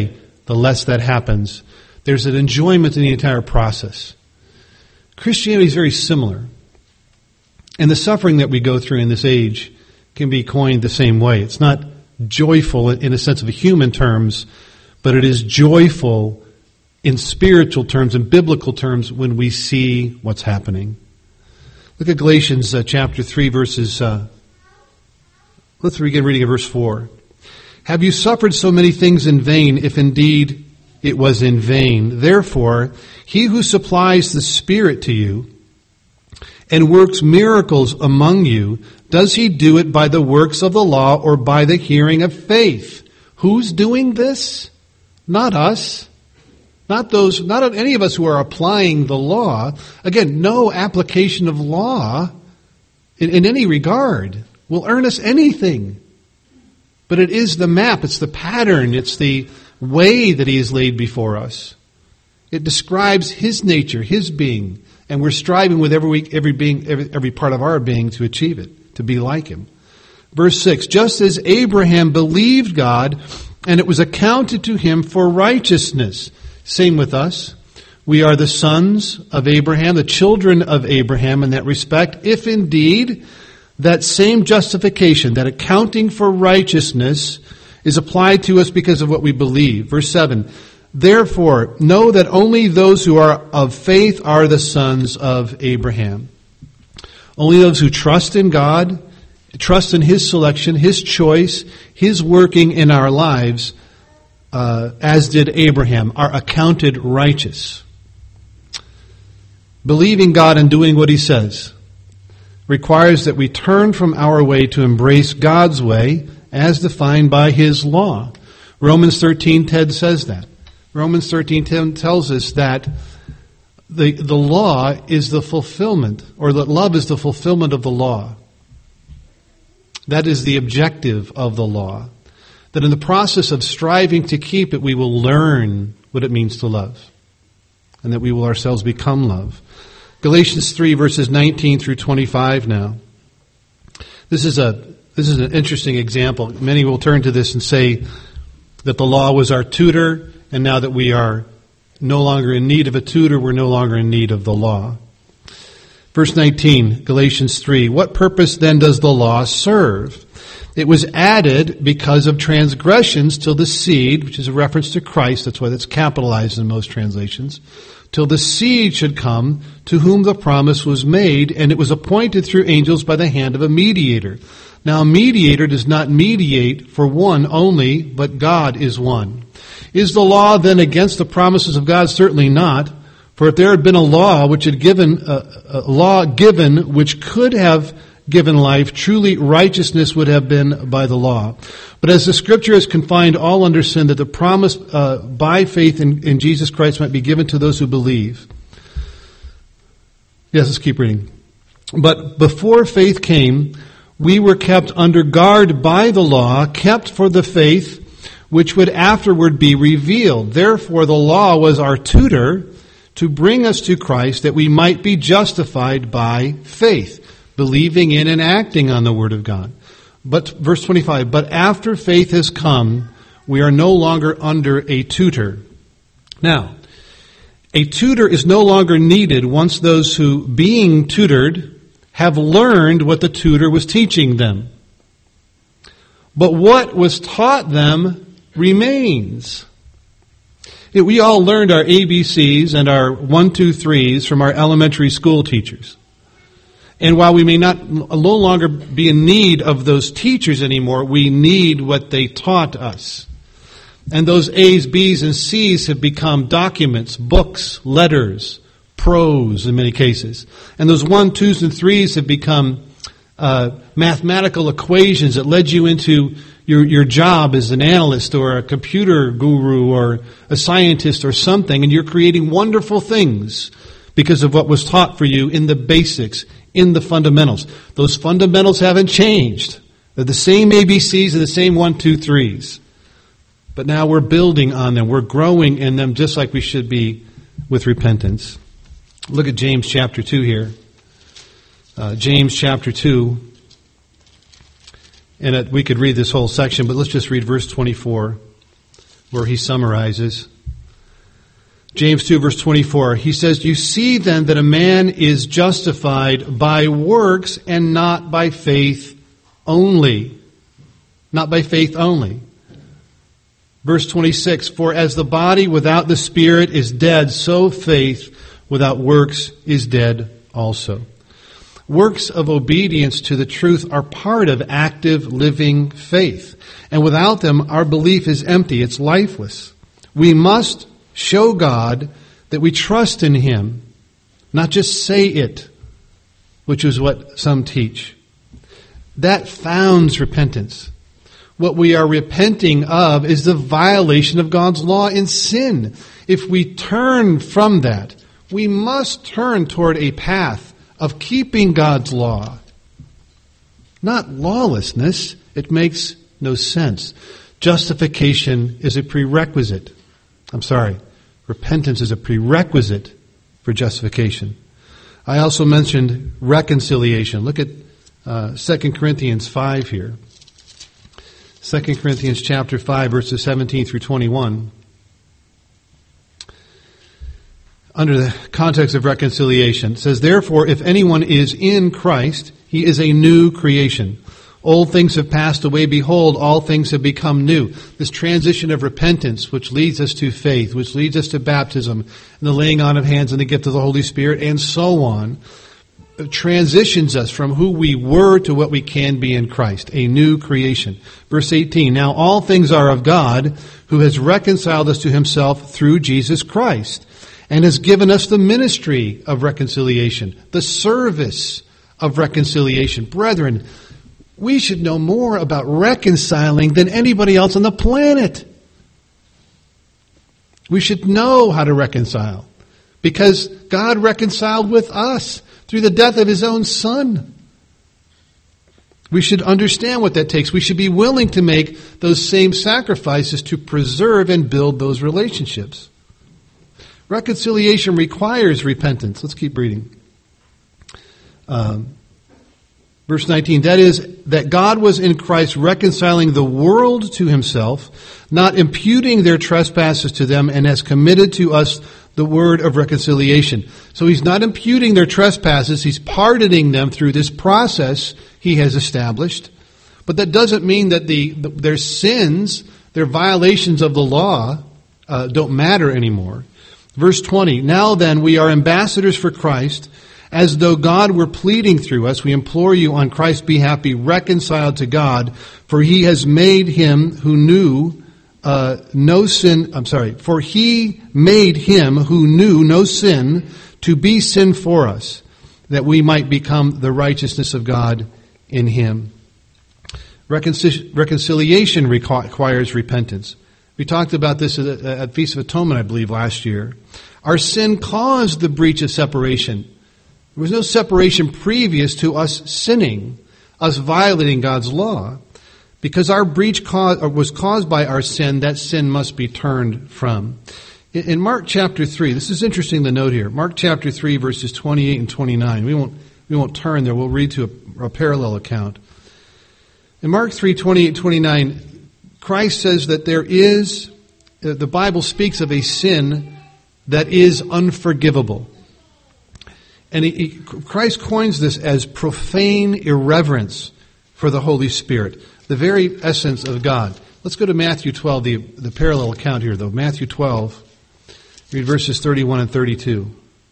the less that happens. There's an enjoyment in the entire process. Christianity is very similar. And the suffering that we go through in this age can be coined the same way. It's not joyful in a sense of human terms, but it is joyful in spiritual terms and biblical terms when we see what's happening. Look at Galatians uh, chapter three, verses, uh, let's begin reading at verse four. Have you suffered so many things in vain, if indeed it was in vain? Therefore, he who supplies the Spirit to you and works miracles among you, does he do it by the works of the law or by the hearing of faith? Who's doing this? Not us. Not those, not any of us who are applying the law. Again, no application of law in, in any regard will earn us anything. But it is the map, it's the pattern, it's the way that he has laid before us. It describes his nature, his being, and we're striving with every week, every being, every, every part of our being to achieve it, to be like him. Verse six, just as Abraham believed God, and it was accounted to him for righteousness. Same with us. We are the sons of Abraham, the children of Abraham in that respect, if indeed that same justification, that accounting for righteousness, is applied to us because of what we believe. Verse seven, therefore, know that only those who are of faith are the sons of Abraham. Only those who trust in God, trust in his selection, his choice, his working in our lives, Uh, as did Abraham, are accounted righteous. Believing God and doing what he says requires that we turn from our way to embrace God's way as defined by his law. Romans thirteen ten says that. Romans thirteen ten tells us that the, the law is the fulfillment, or that love is the fulfillment of the law. That is the objective of the law. That in the process of striving to keep it, we will learn what it means to love. And that we will ourselves become love. Galatians three, verses nineteen through twenty-five now. This is a this is an interesting example. Many will turn to this and say that the law was our tutor, and now that we are no longer in need of a tutor, we're no longer in need of the law. Verse nineteen, Galatians three, what purpose then does the law serve? It was added because of transgressions till the seed, which is a reference to Christ, that's why that's capitalized in most translations, till the seed should come to whom the promise was made, and it was appointed through angels by the hand of a mediator. Now a mediator does not mediate for one only, but God is one. Is the law then against the promises of God? Certainly not. For if there had been a law which had given, a, a law given which could have given life, truly righteousness would have been by the law. But as the Scripture has confined all under sin, that the promise uh, by faith in, in Jesus Christ might be given to those who believe. Yes, let's keep reading. But before faith came, we were kept under guard by the law, kept for the faith which would afterward be revealed. Therefore the law was our tutor to bring us to Christ, that we might be justified by faith, believing in and acting on the Word of God. But, verse twenty-five, but after faith has come, we are no longer under a tutor. Now, a tutor is no longer needed once those who, being tutored, have learned what the tutor was teaching them. But what was taught them remains. We all learned our A B Cs and our one, two, threes from our elementary school teachers. And while we may not no longer be in need of those teachers anymore, we need what they taught us. And those A's, B's, and C's have become documents, books, letters, prose in many cases. And those one, twos, and threes have become uh, mathematical equations that led you into your, your job as an analyst or a computer guru or a scientist or something. And you're creating wonderful things because of what was taught for you in the basics, in the fundamentals. Those fundamentals haven't changed. They're the same A B Cs and the same one, two, threes. But now we're building on them. We're growing in them just like we should be with repentance. Look at James chapter two here. Uh, James chapter two. And it, we could read this whole section, but let's just read verse twenty-four. where he summarizes. James two, verse twenty-four, he says, "You see then that a man is justified by works and not by faith only." Not by faith only. Verse twenty-six, "For as the body without the Spirit is dead, so faith without works is dead also." Works of obedience to the truth are part of active living faith. And without them, our belief is empty. It's lifeless. We must show God that we trust in Him, not just say it, which is what some teach. That founds repentance. What we are repenting of is the violation of God's law in sin. If we turn from that, we must turn toward a path of keeping God's law. Not lawlessness. It makes no sense. Justification is a prerequisite. I'm sorry. Repentance is a prerequisite for justification. I also mentioned reconciliation. Look at uh, Second Corinthians five here. Second Corinthians chapter five, verses seventeen through twenty-one. Under the context of reconciliation, it says, "Therefore, if anyone is in Christ, he is a new creation. Old things have passed away. Behold, all things have become new." This transition of repentance, which leads us to faith, which leads us to baptism, and the laying on of hands and the gift of the Holy Spirit, and so on, transitions us from who we were to what we can be in Christ, a new creation. Verse eighteen, "Now all things are of God, who has reconciled us to Himself through Jesus Christ, and has given us the ministry of reconciliation," the service of reconciliation. Brethren, we should know more about reconciling than anybody else on the planet. We should know how to reconcile, because God reconciled with us through the death of His own Son. We should understand what that takes. We should be willing to make those same sacrifices to preserve and build those relationships. Reconciliation requires repentance. Let's keep reading. Um, verse nineteen, "That is, that God was in Christ reconciling the world to Himself, not imputing their trespasses to them, and has committed to us the word of reconciliation." So He's not imputing their trespasses. He's pardoning them through this process He has established. But that doesn't mean that the, the their sins, their violations of the law, uh, don't matter anymore. Verse twenty, "Now then, we are ambassadors for Christ, as though God were pleading through us. We implore you on Christ's behalf, be reconciled to God, for He has made Him who knew uh, no sin, I'm sorry, for He made Him who knew no sin to be sin for us, that we might become the righteousness of God in Him." Reconcil- reconciliation requires repentance. We talked about this at, at Feast of Atonement, I believe, last year. Our sin caused the breach of separation. There was no separation previous to us sinning, us violating God's law. Because our breach caused, was caused by our sin, that sin must be turned from. In, in Mark chapter three, this is interesting to note here. Mark chapter three, verses twenty-eight and twenty-nine. We won't, we won't turn there. We'll read to a, a parallel account. In Mark three, twenty-eight, twenty-nine, Christ says that there is, the Bible speaks of a sin that is unforgivable. And he, he, Christ coins this as profane irreverence for the Holy Spirit, the very essence of God. Let's go to Matthew twelve, the, the parallel account here, though. Matthew twelve, read verses thirty-one and thirty-two.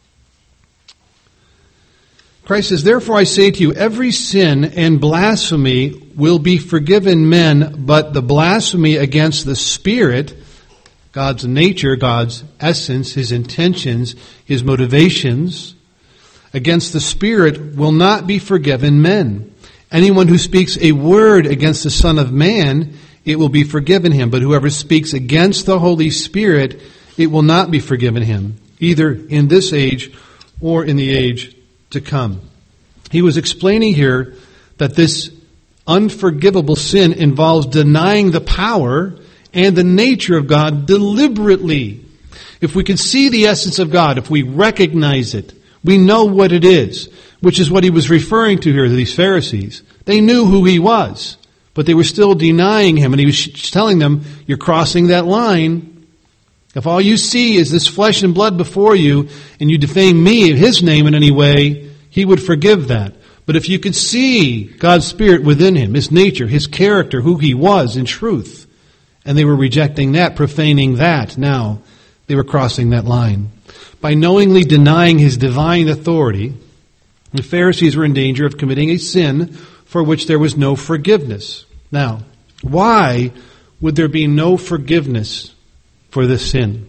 Christ says, "Therefore I say to you, every sin and blasphemy will be forgiven men, but the blasphemy against the Spirit," God's nature, God's essence, His intentions, His motivations, "against the Spirit will not be forgiven men. Anyone who speaks a word against the Son of Man, it will be forgiven him. But whoever speaks against the Holy Spirit, it will not be forgiven him, either in this age or in the age to come." He was explaining here that this unforgivable sin involves denying the power and the nature of God deliberately. If we can see the essence of God, if we recognize it, we know what it is, which is what he was referring to here to these Pharisees. They knew who he was, But they were still denying him, and he was telling them, you're crossing that line. If all you see is this flesh and blood before you, and you defame me in his name in any way, he would forgive that. But if you could see God's Spirit within him, his nature, his character, who he was in truth, and they were rejecting that, profaning that, now they were crossing that line. By knowingly denying his divine authority, the Pharisees were in danger of committing a sin for which there was no forgiveness. Now, why would there be no forgiveness for this sin?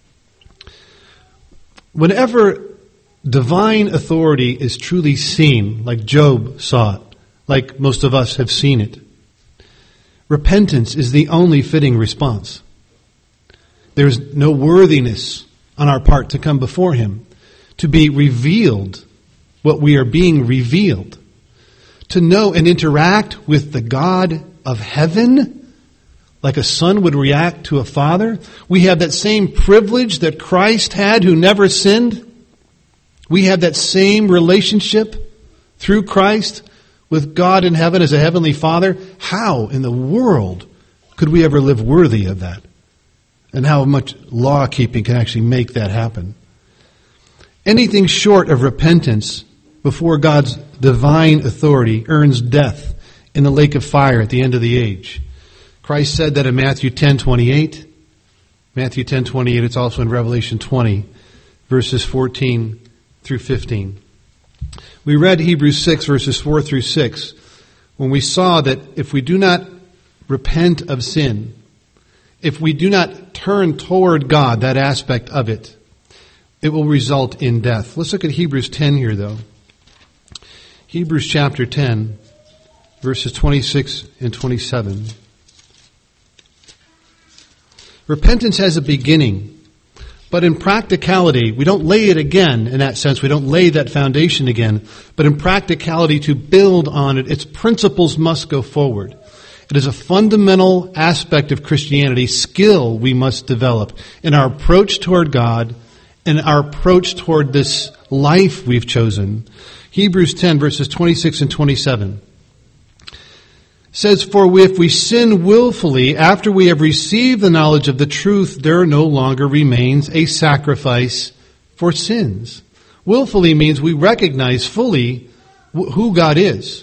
Whenever divine authority is truly seen, like Job saw it, like most of us have seen it, repentance is the only fitting response. There's no worthiness on our part to come before him, to be revealed what we are being revealed, to know and interact with the God of heaven like a son would react to a father. We have that same privilege that Christ had who never sinned. We have that same relationship through Christ with God in heaven as a heavenly Father. How in the world could we ever live worthy of that? And how much law keeping can actually make that happen? Anything short of repentance before God's divine authority earns death in the lake of fire at the end of the age. Christ said that in Matthew ten twenty-eight. Matthew ten twenty-eight, it's also in Revelation twenty, verses fourteen through fifteen. We read Hebrews six, verses four through six, when we saw that if we do not repent of sin, if we do not turn toward God, that aspect of it, it will result in death. Let's look at Hebrews ten here, though. Hebrews chapter ten, verses twenty-six and twenty-seven. Repentance has a beginning, but in practicality, we don't lay it again in that sense. We don't lay that foundation again. But in practicality, to build on it, its principles must go forward. It is a fundamental aspect of Christianity, skill we must develop in our approach toward God and our approach toward this life we've chosen. Hebrews ten, verses twenty-six and twenty-seven says, "For if we sin willfully after we have received the knowledge of the truth, there no longer remains a sacrifice for sins." Willfully means we recognize fully who God is.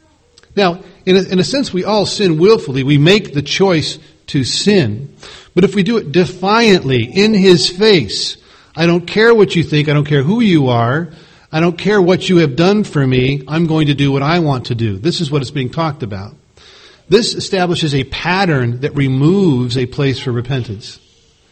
Now, in a, in a sense, we all sin willfully. We make the choice to sin. But if we do it defiantly, in His face, I don't care what you think, I don't care who you are, I don't care what you have done for me, I'm going to do what I want to do. This is what is being talked about. This establishes a pattern that removes a place for repentance.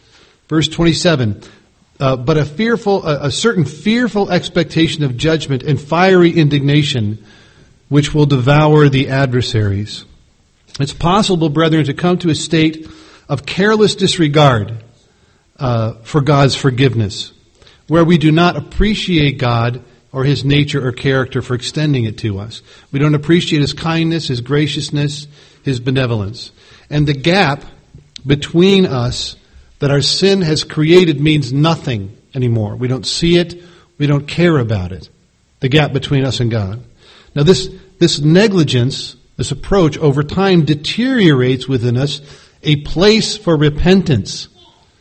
Verse twenty-seven, uh, but a fearful, a, a certain fearful expectation of judgment and fiery indignation, which will devour the adversaries. It's possible, brethren, to come to a state of careless disregard uh, for God's forgiveness, where we do not appreciate God or His nature or character for extending it to us. We don't appreciate His kindness, His graciousness, His benevolence. And the gap between us that our sin has created means nothing anymore. We don't see it. We don't care about it. The gap between us and God. Now this, this negligence, this approach over time deteriorates within us a place for repentance.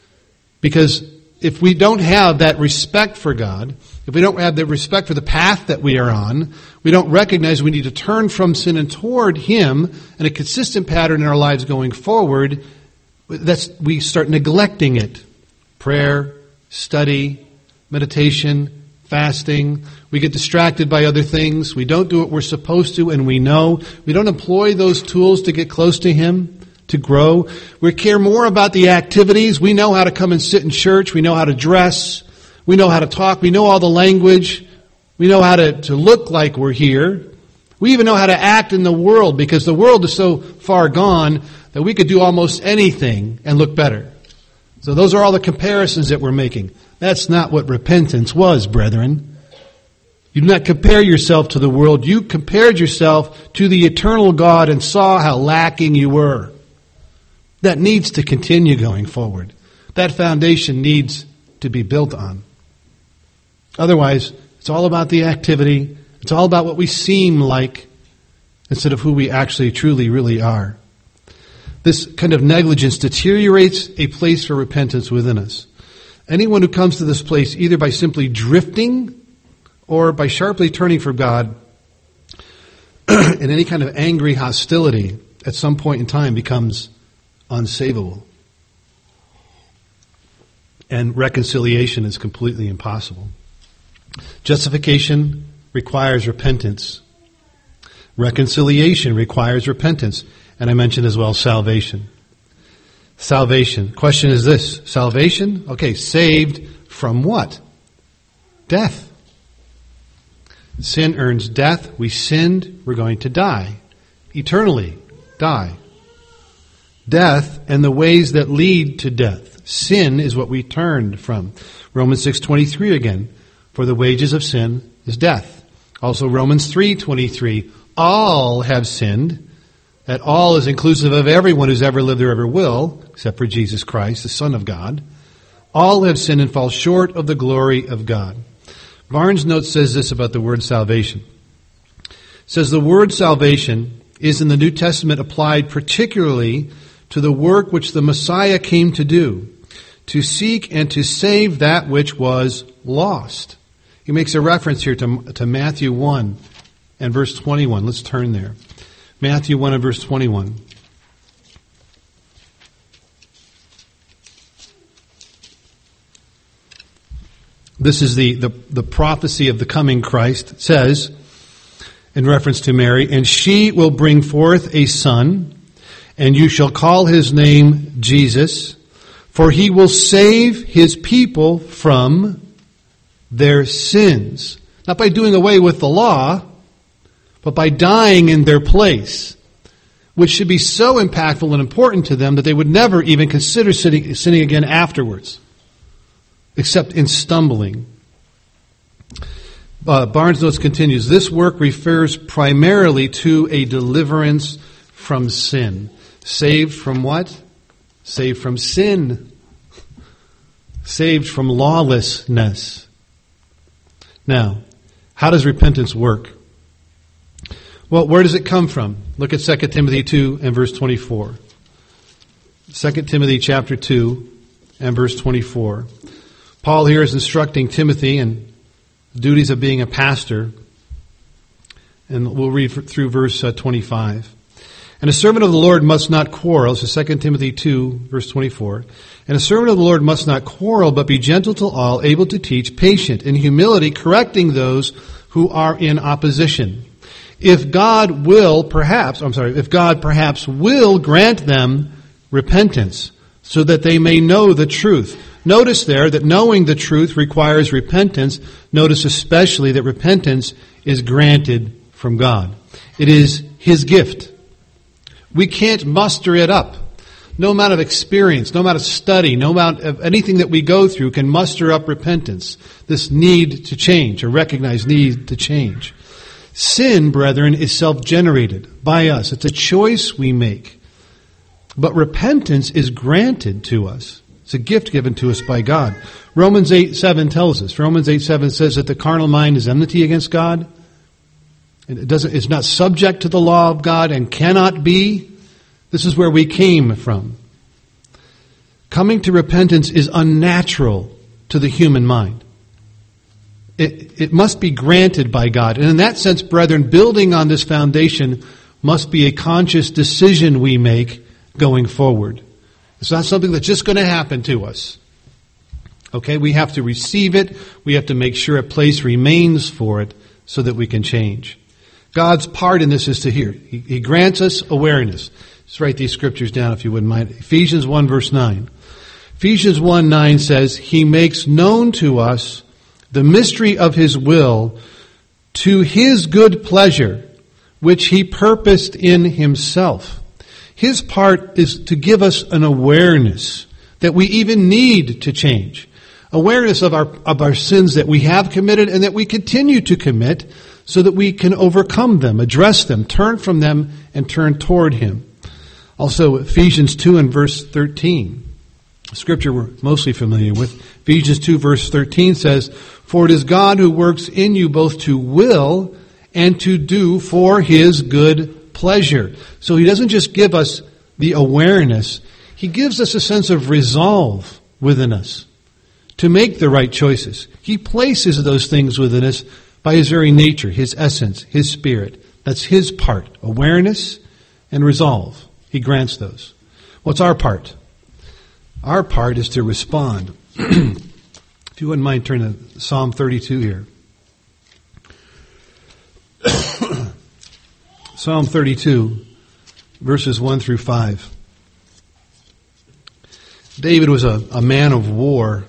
Because if we don't have that respect for God, if we don't have the respect for the path that we are on, we don't recognize we need to turn from sin and toward Him and a consistent pattern in our lives going forward, that's, we start neglecting it. Prayer, study, meditation, fasting. We get distracted by other things. We don't do what we're supposed to, and we know. We don't employ those tools to get close to Him, to grow. We care more about the activities. We know how to come and sit in church. We know how to dress. We know how to talk. We know all the language. We know how to, to look like we're here. We even know how to act in the world, because the world is so far gone that we could do almost anything and look better. So those are all the comparisons that we're making. That's not what repentance was, brethren. You do not compare yourself to the world. You compared yourself to the eternal God and saw how lacking you were. That needs to continue going forward. That foundation needs to be built on. Otherwise, it's all about the activity. It's all about what we seem like. instead of who we actually truly really are. This kind of negligence deteriorates a place for repentance within us. Anyone who comes to this place either by simply drifting or by sharply turning from God in any kind of angry hostility at some point in time becomes unsavable. And reconciliation is completely impossible. Justification requires repentance. Reconciliation requires repentance. And I mentioned as well salvation. Salvation. Question is this. Salvation? Okay, saved from what? Death. Sin earns death. We sinned. We're going to die. Eternally die. Death and the ways that lead to death. Sin is what we turned from. Romans six twenty-three again. For the wages of sin is death. Also Romans three twenty-three. All have sinned. That all is inclusive of everyone who's ever lived or ever will, except for Jesus Christ, the Son of God. All have sinned and fall short of the glory of God. Barnes' note says this about the word salvation. It says the word salvation is in the New Testament applied particularly to the work which the Messiah came to do, to seek and to save that which was lost. He makes a reference here to, to Matthew one and verse twenty-one. Let's turn there. Matthew one and verse twenty-one. This is the, the, the prophecy of the coming Christ. It says, in reference to Mary, and she will bring forth a son, and you shall call his name Jesus, for he will save his people from their sins. Not by doing away with the law, but by dying in their place, which should be so impactful and important to them that they would never even consider sinning, sinning again afterwards, except in stumbling. Uh, Barnes' notes continues, this work refers primarily to a deliverance from sin. Saved from what? Saved from sin. Saved from lawlessness. Now, how does repentance work? Well, where does it come from? Look at Second Timothy two and verse twenty-four. Second Timothy chapter two and verse twenty-four. Paul here is instructing Timothy in the duties of being a pastor. And we'll read through verse twenty-five. And a servant of the Lord must not quarrel. So Second Timothy two, verse twenty-four. And a servant of the Lord must not quarrel, but be gentle to all, able to teach, patient, in humility, correcting those who are in opposition. If God will perhaps, I'm sorry, if God perhaps will grant them repentance so that they may know the truth. Notice there that knowing the truth requires repentance. Notice especially that repentance is granted from God. It is His gift. We can't muster it up. No amount of experience, no amount of study, no amount of anything that we go through can muster up repentance. This need to change, or recognize need to change. Sin, brethren, is self-generated by us. It's a choice we make. But repentance is granted to us. It's a gift given to us by God. Romans eight seven tells us. Romans eight seven says that the carnal mind is enmity against God. It doesn't, it's not subject to the law of God and cannot be. This is where we came from. Coming to repentance is unnatural to the human mind. It, it must be granted by God. And in that sense, brethren, building on this foundation must be a conscious decision we make going forward. It's not something that's just going to happen to us. Okay, we have to receive it. We have to make sure a place remains for it so that we can change. God's part in this is to hear. He, he grants us awareness. Let's write these scriptures down if you wouldn't mind. Ephesians one verse nine. Ephesians one nine says, He makes known to us the mystery of His will to His good pleasure, which He purposed in Himself. His part is to give us an awareness that we even need to change. Awareness of our, of our sins that we have committed and that we continue to commit so that we can overcome them, address them, turn from them, and turn toward Him. Also, Ephesians two and verse thirteen. Scripture we're mostly familiar with. Ephesians two verse thirteen says, For it is God who works in you both to will and to do for His good pleasure. So he doesn't just give us the awareness, he gives us a sense of resolve within us to make the right choices. He places those things within us by his very nature, his essence, his spirit. That's his part, awareness and resolve. He grants those. What's our part? Our part is to respond. If you wouldn't mind turning to Psalm thirty-two here. Psalm thirty-two, verses one through five. David was a, a man of war,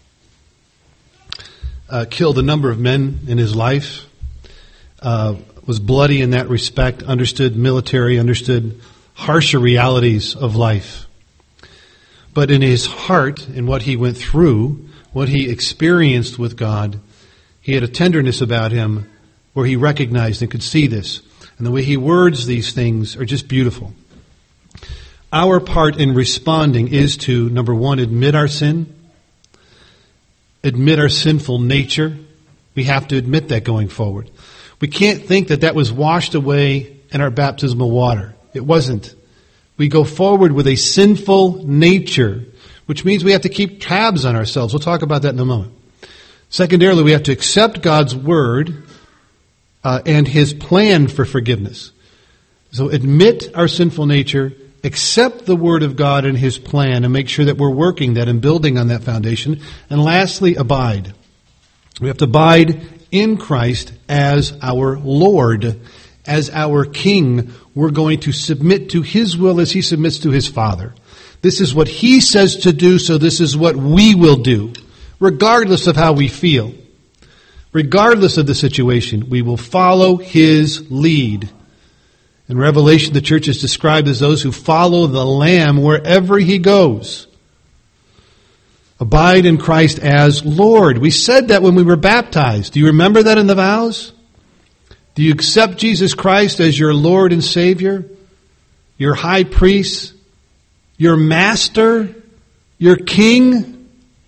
uh, killed a number of men in his life, uh, was bloody in that respect, understood military, understood harsher realities of life. But in his heart, in what he went through, what he experienced with God, he had a tenderness about him where he recognized and could see this. And the way he words these things are just beautiful. Our part in responding is to, number one, admit our sin, admit our sinful nature. We have to admit that going forward. We can't think that that was washed away in our baptismal water. It wasn't. We go forward with a sinful nature, which means we have to keep tabs on ourselves. We'll talk about that in a moment. Secondarily, we have to accept God's word uh, and his plan for forgiveness. So admit our sinful nature, accept the word of God and his plan, and make sure that we're working that and building on that foundation. And lastly, abide. We have to abide in Christ as our Lord, as our King. We're going to submit to his will as he submits to his Father. This is what he says to do, so this is what we will do, regardless of how we feel. Regardless of the situation, we will follow his lead. In Revelation, the church is described as those who follow the Lamb wherever he goes. Abide in Christ as Lord. We said that when we were baptized. Do you remember that in the vows? Do you accept Jesus Christ as your Lord and Savior, your high priest, your master, your king?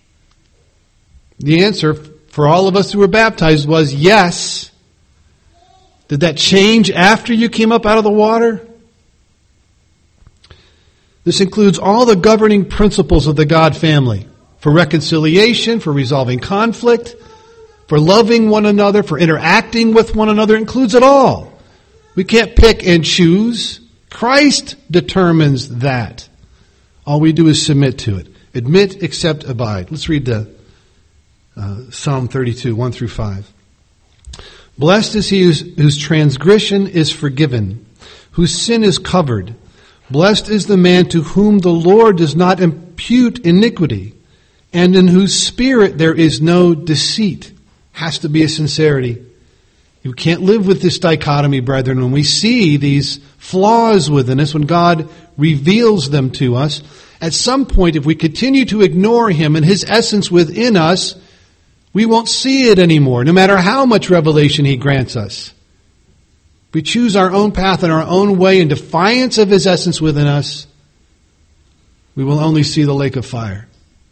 The answer for all of us who were baptized was yes. Did that change after you came up out of the water? This includes all the governing principles of the God family for reconciliation, for resolving conflict, for loving one another, for interacting with one another. It includes it all. We can't pick and choose. Christ determines that. All we do is submit to it. Admit, accept, abide. Let's read the uh, Psalm thirty-two, one through five. Blessed is he whose, whose transgression is forgiven, whose sin is covered. Blessed is the man to whom the Lord does not impute iniquity, and in whose spirit there is no deceit. Has to be a sincerity. You can't live with this dichotomy, brethren. When we see these flaws within us, when God reveals them to us, at some point, if we continue to ignore him and his essence within us, we won't see it anymore, no matter how much revelation he grants us. We choose our own path and our own way in defiance of his essence within us, we will only see the lake of fire.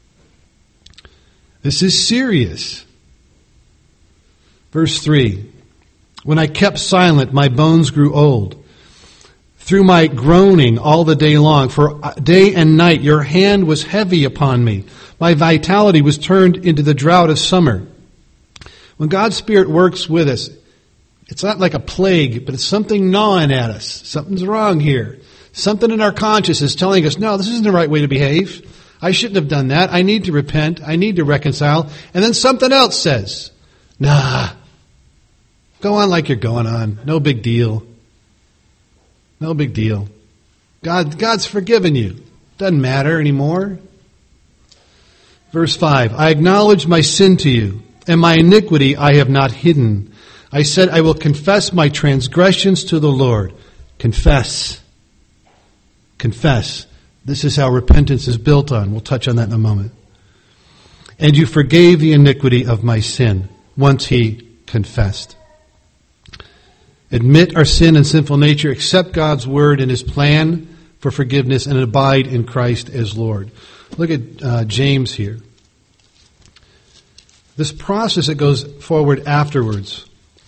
This is serious. Verse three, when I kept silent, my bones grew old. Through my groaning all the day long, for day and night your hand was heavy upon me. My vitality was turned into the drought of summer. When God's Spirit works with us, it's not like a plague, but it's something gnawing at us. Something's wrong here. Something in our conscience is telling us, no, this isn't the right way to behave. I shouldn't have done that. I need to repent. I need to reconcile. And then something else says, nah, go on like you're going on. No big deal. No big deal. God, God's forgiven you. Doesn't matter anymore. Verse five, I acknowledge my sin to you, and my iniquity I have not hidden. I said, I will confess my transgressions to the Lord. Confess. Confess. This is how repentance is built on. We'll touch on that in a moment. And you forgave the iniquity of my sin once he confessed. Admit our sin and sinful nature, accept God's word and his plan for forgiveness, and abide in Christ as Lord. Look at uh, James here. This process that goes forward afterwards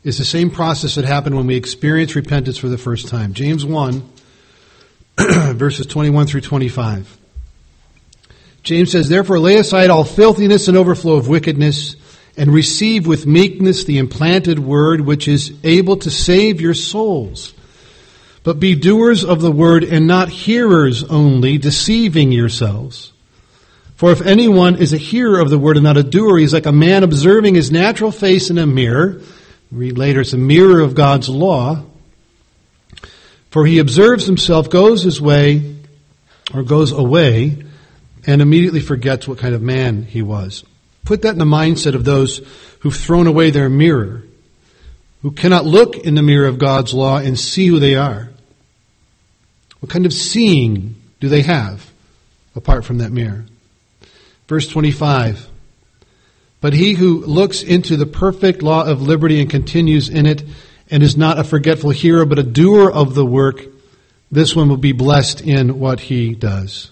is the same process that happened when we experience repentance for the first time. James one, verses twenty-one through twenty-five. James says, "Therefore lay aside all filthiness and overflow of wickedness, and receive with meekness the implanted word, which is able to save your souls. But be doers of the word and not hearers only, deceiving yourselves. For if anyone is a hearer of the word and not a doer, he is like a man observing his natural face in a mirror." Read later, it's a mirror of God's law. "For he observes himself, goes his way, or goes away, and immediately forgets what kind of man he was." Put that in the mindset of those who've thrown away their mirror, who cannot look in the mirror of God's law and see who they are. What kind of seeing do they have apart from that mirror? Verse twenty-five, "But he who looks into the perfect law of liberty and continues in it, and is not a forgetful hearer, but a doer of the work, this one will be blessed in what he does."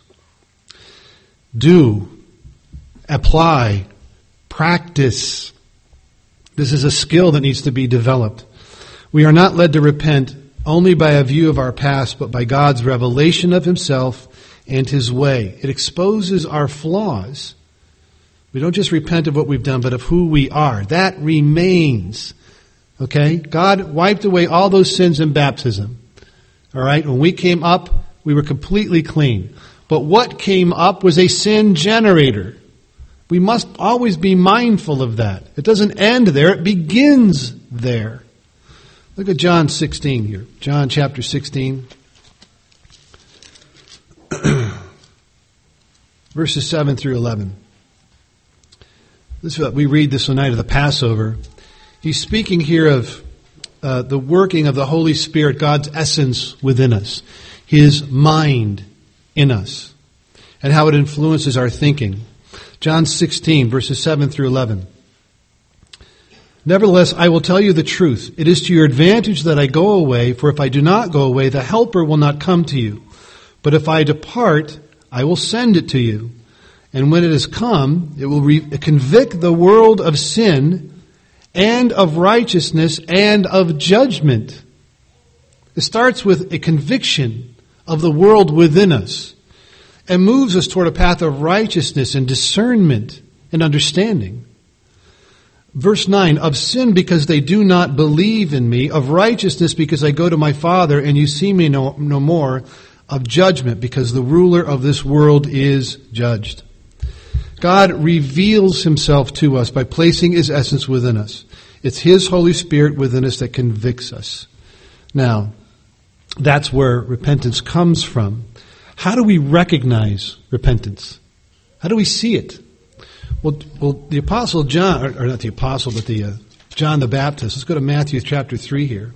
Do, apply, practice. This is a skill that needs to be developed. We are not led to repent only by a view of our past, but by God's revelation of himself and his way. It exposes our flaws. We don't just repent of what we've done, but of who we are. That remains. Okay? God wiped away all those sins in baptism. All right? When we came up, we were completely clean. But what came up was a sin generator. We must always be mindful of that. It doesn't end there. It begins there. Look at John sixteen here. John chapter sixteen. Verses seven through eleven. This is what we read this night of the Passover. He's speaking here of uh, the working of the Holy Spirit, God's essence within us, his mind in us, and how it influences our thinking. John sixteen, verses seven through eleven. "Nevertheless, I will tell you the truth. It is to your advantage that I go away, for if I do not go away, the Helper will not come to you. But if I depart, I will send it to you. And when it has come, it will re- convict the world of sin and of righteousness and of judgment." It starts with a conviction of the world within us and moves us toward a path of righteousness and discernment and understanding. Verse nine, "Of sin because they do not believe in me, of righteousness because I go to my Father and you see me no, no more, of judgment because the ruler of this world is judged." God reveals himself to us by placing his essence within us. It's his Holy Spirit within us that convicts us. Now, that's where repentance comes from. How do we recognize repentance? How do we see it? Well, well the Apostle John, or, or not the Apostle, but the uh, John the Baptist. Let's go to Matthew chapter three here.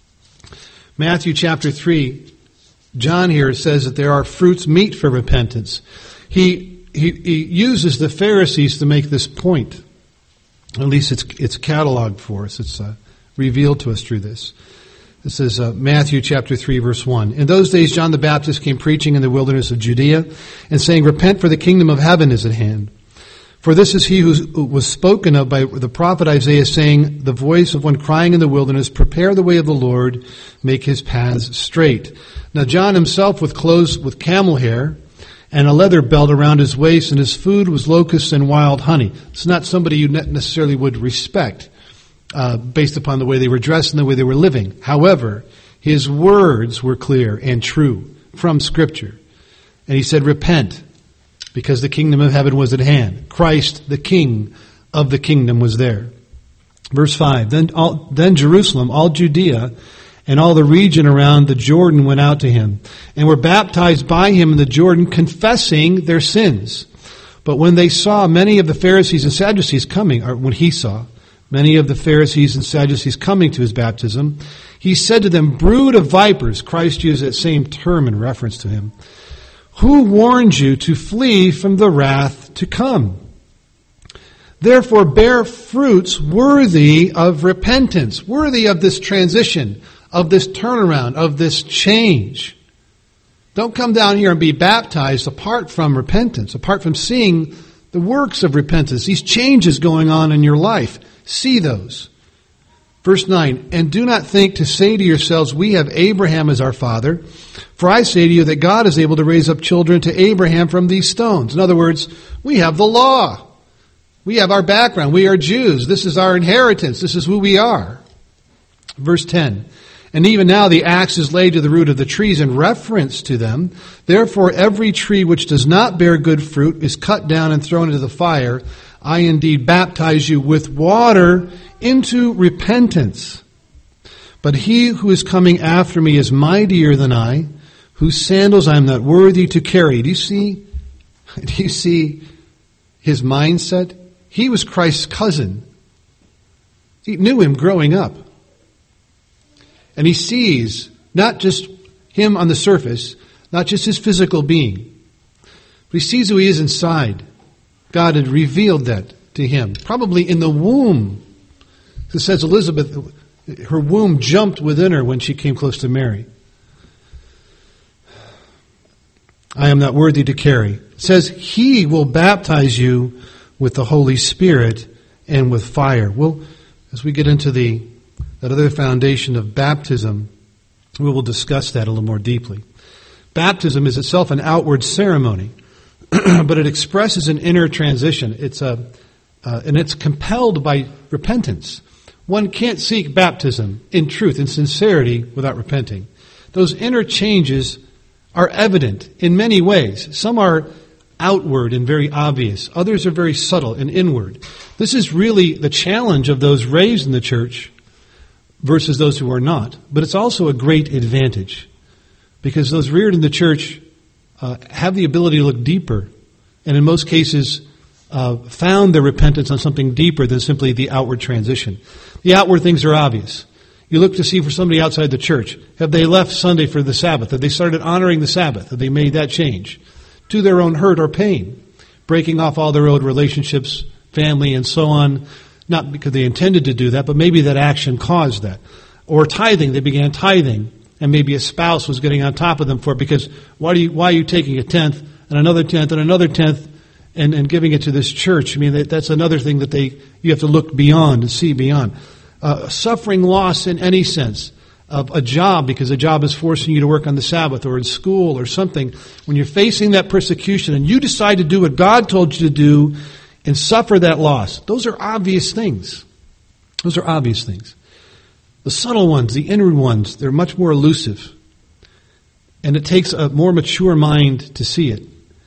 Matthew chapter three, John here says that there are fruits meet for repentance. He He, he uses the Pharisees to make this point. At least it's it's cataloged for us. It's uh, revealed to us through this. This is uh, Matthew chapter three, verse one. "In those days John the Baptist came preaching in the wilderness of Judea and saying, 'Repent, for the kingdom of heaven is at hand. For this is he who was spoken of by the prophet Isaiah, saying, the voice of one crying in the wilderness, prepare the way of the Lord, make his paths straight.' Now John himself with clothes with camel hair, and a leather belt around his waist, and his food was locusts and wild honey." It's not somebody you necessarily would respect uh, based upon the way they were dressed and the way they were living. However, his words were clear and true from Scripture. And he said, "Repent, because the kingdom of heaven was at hand." Christ, the King of the kingdom, was there. Verse five, then, all, then Jerusalem, all Judea, and all the region around the Jordan went out to him, and were baptized by him in the Jordan, confessing their sins. But when they saw many of the Pharisees and Sadducees coming, or when he saw many of the Pharisees and Sadducees coming to his baptism, he said to them, "Brood of vipers," Christ used that same term in reference to him, "who warned you to flee from the wrath to come? Therefore bear fruits worthy of repentance," worthy of this transition, of this turnaround, of this change. Don't come down here and be baptized apart from repentance, apart from seeing the works of repentance, these changes going on in your life. See those. Verse nine, and do not think to say to yourselves, we have Abraham as our father. For I say to you that God is able to raise up children to Abraham from these stones. In other words, we have the law. We have our background. We are Jews. This is our inheritance. This is who we are. Verse ten, and even now the axe is laid to the root of the trees in reference to them. Therefore every tree which does not bear good fruit is cut down and thrown into the fire. I indeed baptize you with water into repentance. But he who is coming after me is mightier than I, whose sandals I am not worthy to carry. Do you see? Do you see his mindset? He was Christ's cousin. He knew him growing up. And he sees not just him on the surface, not just his physical being, but he sees who he is inside. God had revealed that to him, probably in the womb. It says Elizabeth, her womb jumped within her when she came close to Mary. I am not worthy to carry. It says he will baptize you with the Holy Spirit and with fire. Well, as we get into the that other foundation of baptism, we will discuss that a little more deeply. Baptism is itself an outward ceremony, but it expresses an inner transition. It's a, uh, and it's compelled by repentance. One can't seek baptism in truth, in sincerity, without repenting. Those inner changes are evident in many ways. Some are outward and very obvious. Others are very subtle and inward. This is really the challenge of those raised in the church versus those who are not. But it's also a great advantage, because those reared in the church uh, have the ability to look deeper, and in most cases uh, found their repentance on something deeper than simply the outward transition. The outward things are obvious. You look to see for somebody outside the church. Have they left Sunday for the Sabbath? Have they started honoring the Sabbath? Have they made that change? To their own hurt or pain, breaking off all their old relationships, family, and so on. Not because they intended to do that, but maybe that action caused that. Or tithing, they began tithing, and maybe a spouse was getting on top of them for it, because why, do you, why are you taking a tenth, and another tenth, and another tenth, and, and giving it to this church? I mean, that, that's another thing that they you have to look beyond and see beyond. Uh, suffering loss in any sense of a job, because a job is forcing you to work on the Sabbath, or in school or something. When you're facing that persecution and you decide to do what God told you to do and suffer that loss, those are obvious things. Those are obvious things. The subtle ones, the inward ones, they're much more elusive. And it takes a more mature mind to see it.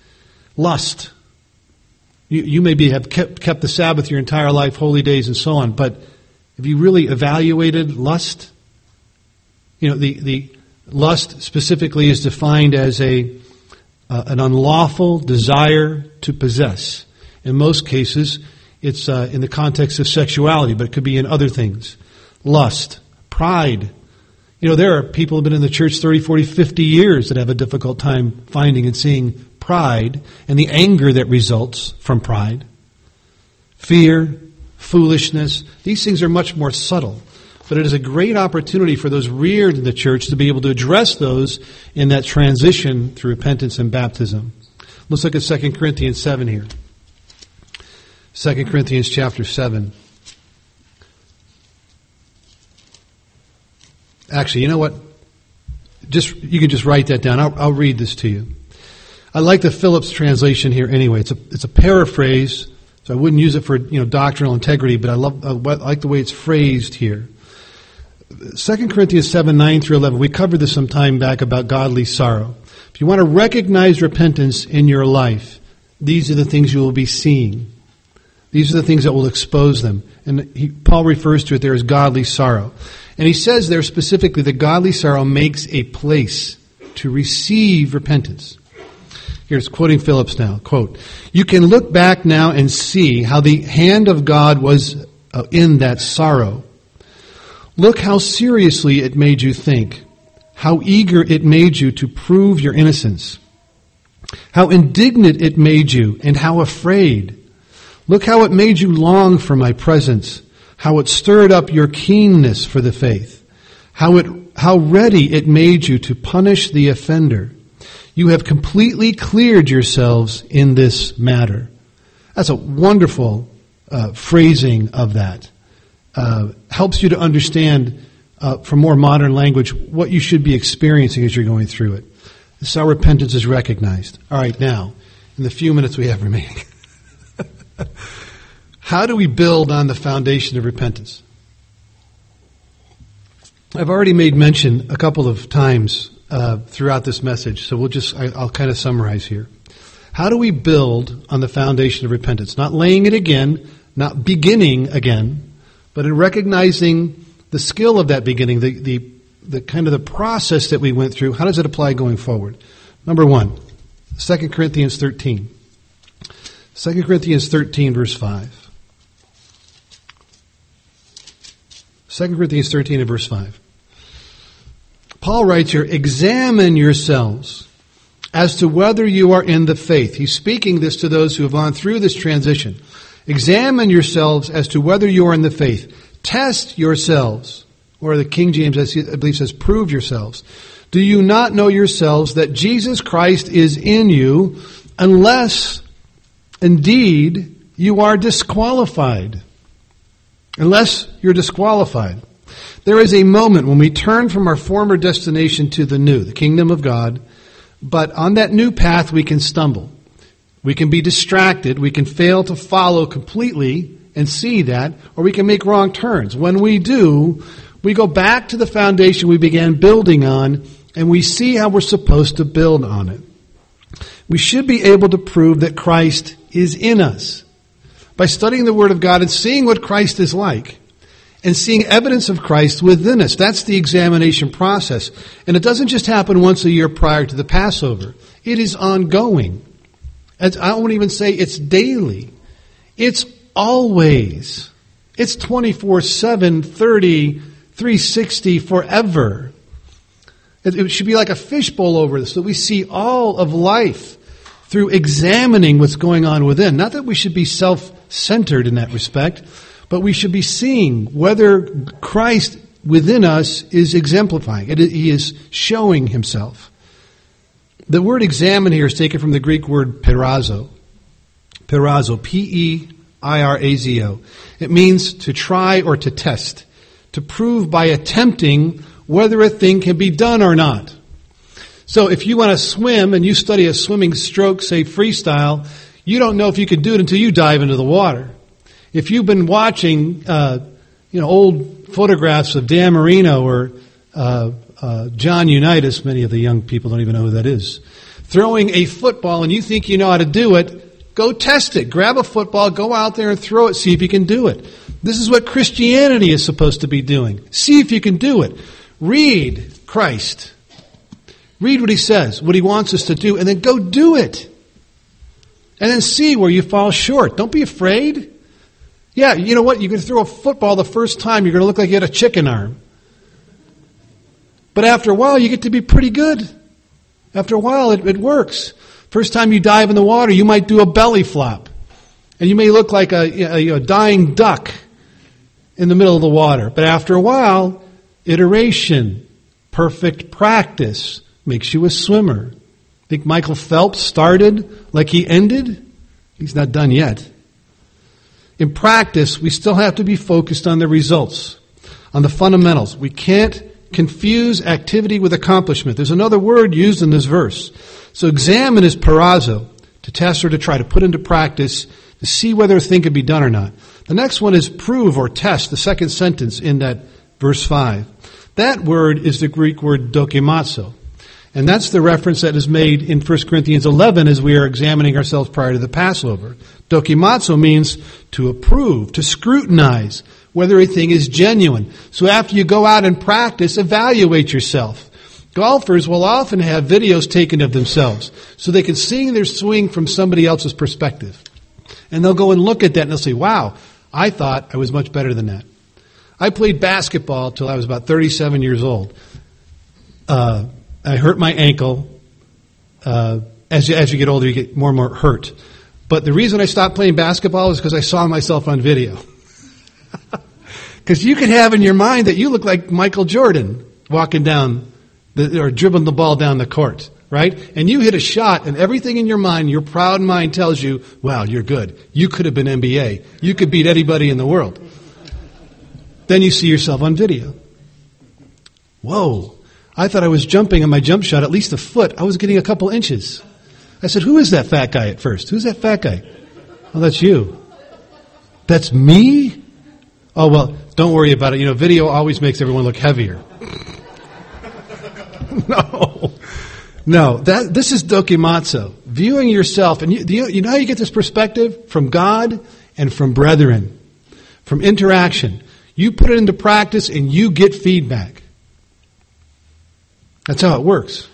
Lust. You, you maybe have kept, kept the Sabbath your entire life, holy days and so on, but have you really evaluated lust? You know, the, the lust specifically is defined as a uh, an unlawful desire to possess. In most cases, it's uh, in the context of sexuality, but it could be in other things. Lust, pride. You know, there are people who have been in the church thirty, forty, fifty years that have a difficult time finding and seeing pride and the anger that results from pride. Fear, foolishness. These things are much more subtle. But it is a great opportunity for those reared in the church to be able to address those in that transition through repentance and baptism. Let's look at Second Corinthians seven here. Second Corinthians chapter seven. Actually, you know what? Just you can just write that down. I'll, I'll read this to you. I like the Phillips translation here anyway. It's a it's a paraphrase, so I wouldn't use it for you know doctrinal integrity, but I love I like the way it's phrased here. Second Corinthians seven, nine through eleven. We covered this some time back about godly sorrow. If you want to recognize repentance in your life, these are the things you will be seeing. These are the things that will expose them. And he, Paul refers to it there as godly sorrow. And he says there specifically that godly sorrow makes a place to receive repentance. Here's quoting Phillips now, quote, "You can look back now and see how the hand of God was uh, in that sorrow. Look how seriously it made you think, how eager it made you to prove your innocence, how indignant it made you, and how afraid. Look how it made you long for my presence, how it stirred up your keenness for the faith, how it how ready it made you to punish the offender. You have completely cleared yourselves in this matter." That's a wonderful uh, phrasing of that. uh, helps you to understand, uh, from more modern language, what you should be experiencing as you're going through it. This is how repentance is recognized. All right, now, in the few minutes we have remaining, how do we build on the foundation of repentance? I've already made mention a couple of times uh, throughout this message, so we'll just I, I'll kind of summarize here. How do we build on the foundation of repentance? Not laying it again, not beginning again, but in recognizing the skill of that beginning, the, the, the kind of the process that we went through. How does it apply going forward? Number one, Second Corinthians thirteen. Second Corinthians thirteen, verse five. Second Corinthians thirteen and verse five. Paul writes here, examine yourselves as to whether you are in the faith. He's speaking this to those who have gone through this transition. Examine yourselves as to whether you are in the faith. Test yourselves. Or the King James, I believe, says, prove yourselves. Do you not know yourselves that Jesus Christ is in you, unless indeed you are disqualified? Unless you're disqualified. There is a moment when we turn from our former destination to the new, the kingdom of God, but on that new path we can stumble. We can be distracted. We can fail to follow completely and see that, or we can make wrong turns. When we do, we go back to the foundation we began building on, and we see how we're supposed to build on it. We should be able to prove that Christ is in us by studying the Word of God and seeing what Christ is like and seeing evidence of Christ within us. That's the examination process. And it doesn't just happen once a year prior to the Passover. It is ongoing. It's, I won't even say it's daily. It's always. It's twenty-four seven, thirty, three sixty, forever. It, it should be like a fishbowl over this, so we see all of life through examining what's going on within. Not that we should be self-centered in that respect, but we should be seeing whether Christ within us is exemplifying. It, he is showing himself. The word examine here is taken from the Greek word peirazo. Peirazo, P E I R A Z O. It means to try or to test, to prove by attempting whether a thing can be done or not. So if you want to swim and you study a swimming stroke, say freestyle, you don't know if you can do it until you dive into the water. If you've been watching, uh, you know, old photographs of Dan Marino or uh, uh, John Unitas, many of the young people don't even know who that is, throwing a football and you think you know how to do it, go test it. Grab a football, go out there and throw it, see if you can do it. This is what Christianity is supposed to be doing. See if you can do it. Read Christ. Read what he says, what he wants us to do, and then go do it. And then see where you fall short. Don't be afraid. Yeah, you know what? You can throw a football the first time, you're going to look like you had a chicken arm. But after a while, you get to be pretty good. After a while, it, it works. First time you dive in the water, you might do a belly flop. And you may look like a, a, a dying duck in the middle of the water. But after a while, iteration, perfect practice makes you a swimmer. Think Michael Phelps started like he ended? He's not done yet. In practice, we still have to be focused on the results, on the fundamentals. We can't confuse activity with accomplishment. There's another word used in this verse. So examine is peirazo, to test or to try to put into practice, to see whether a thing can be done or not. The next one is prove or test, the second sentence in that verse five. That word is the Greek word dokimazo. And that's the reference that is made in First Corinthians eleven as we are examining ourselves prior to the Passover. Dokimazo means to approve, to scrutinize whether a thing is genuine. So after you go out and practice, evaluate yourself. Golfers will often have videos taken of themselves so they can see their swing from somebody else's perspective. And they'll go and look at that and they'll say, wow, I thought I was much better than that. I played basketball till I was about thirty-seven years old. Uh, I hurt my ankle. Uh, as you, as you get older, you get more and more hurt. But the reason I stopped playing basketball is because I saw myself on video. Because you could have in your mind that you look like Michael Jordan walking down the, or dribbling the ball down the court, right? And you hit a shot, and everything in your mind, your proud mind tells you, wow, you're good. You could have been N B A. You could beat anybody in the world. Then you see yourself on video. Whoa, I thought I was jumping on my jump shot at least a foot. I was getting a couple inches. I said, who is that fat guy at first? Who's that fat guy? Oh, that's you. That's me? Oh, well, don't worry about it. You know, video always makes everyone look heavier. No. No, that this is dokimazo. Viewing yourself. And you, you, you know how you get this perspective? From God and from brethren. From interaction. You put it into practice and you get feedback. That's how it works.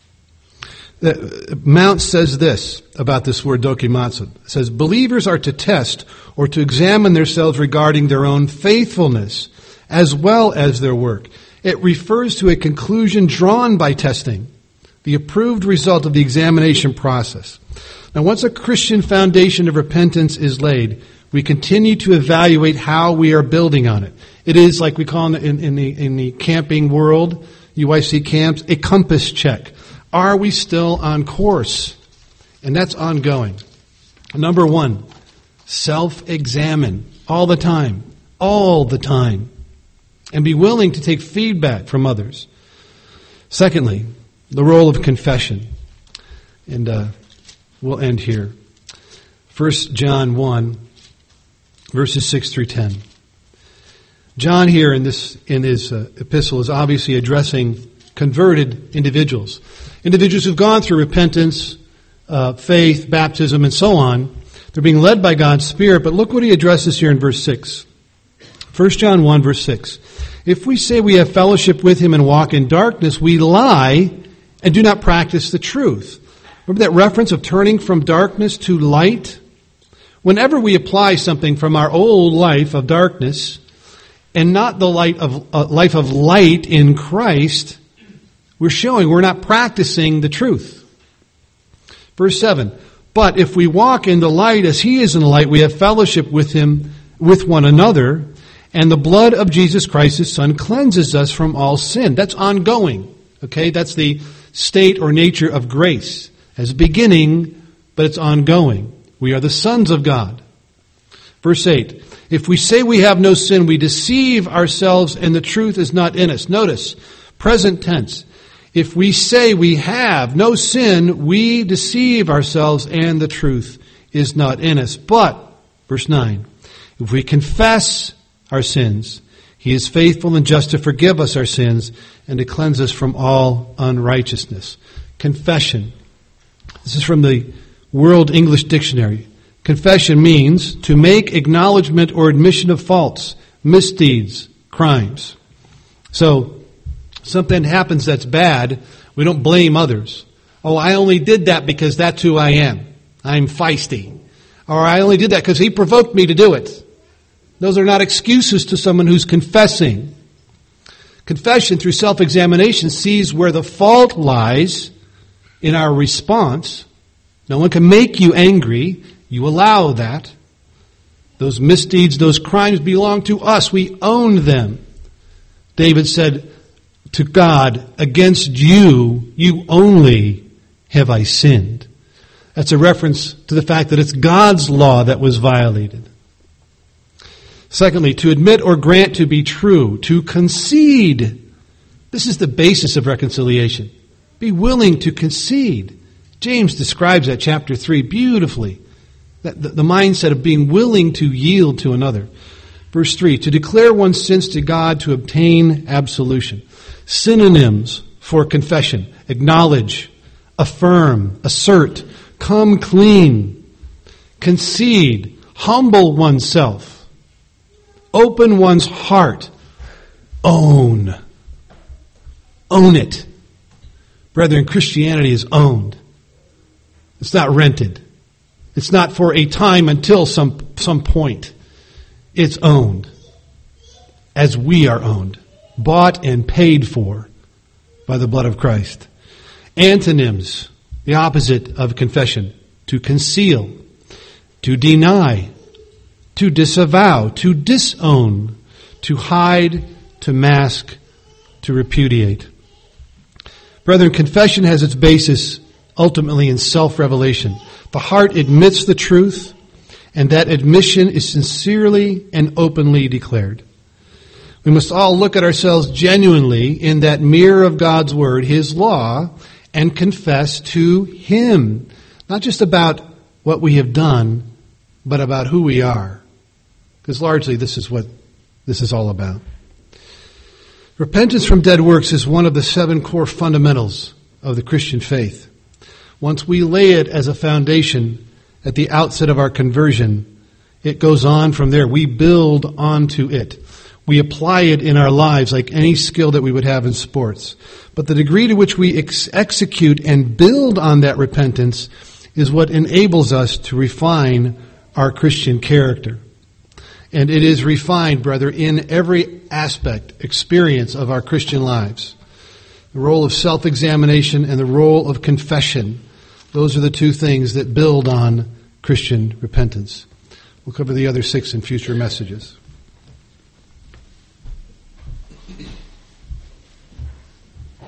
Mount says this about this word dokimazo. It says, believers are to test or to examine themselves regarding their own faithfulness as well as their work. It refers to a conclusion drawn by testing, the approved result of the examination process. Now, once a Christian foundation of repentance is laid, we continue to evaluate how we are building on it. It is, like we call it in, in the in the camping world, U I C camps, a compass check. Are we still on course? And that's ongoing. Number one, self-examine all the time, all the time, and be willing to take feedback from others. Secondly, the role of confession. And uh, we'll end here. First John one, verses six through ten. John here in this in his uh, epistle is obviously addressing converted individuals. Individuals who've gone through repentance, uh, faith, baptism, and so on. They're being led by God's Spirit, but look what he addresses here in verse six. First John one, verse six. If we say we have fellowship with him and walk in darkness, we lie and do not practice the truth. Remember that reference of turning from darkness to light? Whenever we apply something from our old life of darkness and not the light of uh, life of light in Christ, we're showing we're not practicing the truth. Verse seven, but if we walk in the light as he is in the light, we have fellowship with him, with one another, and the blood of Jesus Christ, his Son, cleanses us from all sin. That's ongoing. Okay, that's the state or nature of grace. As beginning, but it's ongoing. We are the sons of God. Verse eight, if we say we have no sin, we deceive ourselves and the truth is not in us. Notice, present tense. If we say we have no sin, we deceive ourselves and the truth is not in us. But, verse nine, if we confess our sins, he is faithful and just to forgive us our sins and to cleanse us from all unrighteousness. Confession. This is from the World English Dictionary. Confession means to make acknowledgement or admission of faults, misdeeds, crimes. So, something happens that's bad, we don't blame others. Oh, I only did that because that's who I am. I'm feisty. Or I only did that because he provoked me to do it. Those are not excuses to someone who's confessing. Confession through self-examination sees where the fault lies in our response. No one can make you angry. You allow that. Those misdeeds, those crimes belong to us. We own them. David said to God, against you, you only have I sinned. That's a reference to the fact that it's God's law that was violated. Secondly, to admit or grant to be true, to concede. This is the basis of reconciliation. Be willing to concede. James describes that chapter three beautifully. That the, the mindset of being willing to yield to another. Verse three, to declare one's sins to God to obtain absolution. Synonyms for confession. Acknowledge, affirm, assert, come clean, concede, humble oneself, open one's heart, own. Own it. Brethren, Christianity is owned. It's not rented. It's not for a time until some, some point. It's owned. As we are owned. Bought and paid for by the blood of Christ. Antonyms, the opposite of confession. To conceal. To deny. To disavow. To disown. To hide. To mask. To repudiate. Brethren, confession has its basis ultimately in self-revelation. The heart admits the truth, and that admission is sincerely and openly declared. We must all look at ourselves genuinely in that mirror of God's Word, His law, and confess to Him. Not just about what we have done, but about who we are. Because largely this is what this is all about. Repentance from dead works is one of the seven core fundamentals of the Christian faith. Once we lay it as a foundation at the outset of our conversion, it goes on from there. We build onto it. We apply it in our lives like any skill that we would have in sports. But the degree to which we ex- execute and build on that repentance is what enables us to refine our Christian character. And it is refined, brother, in every aspect, experience of our Christian lives. The role of self-examination and the role of confession. Those are the two things that build on Christian repentance. We'll cover the other six in future messages.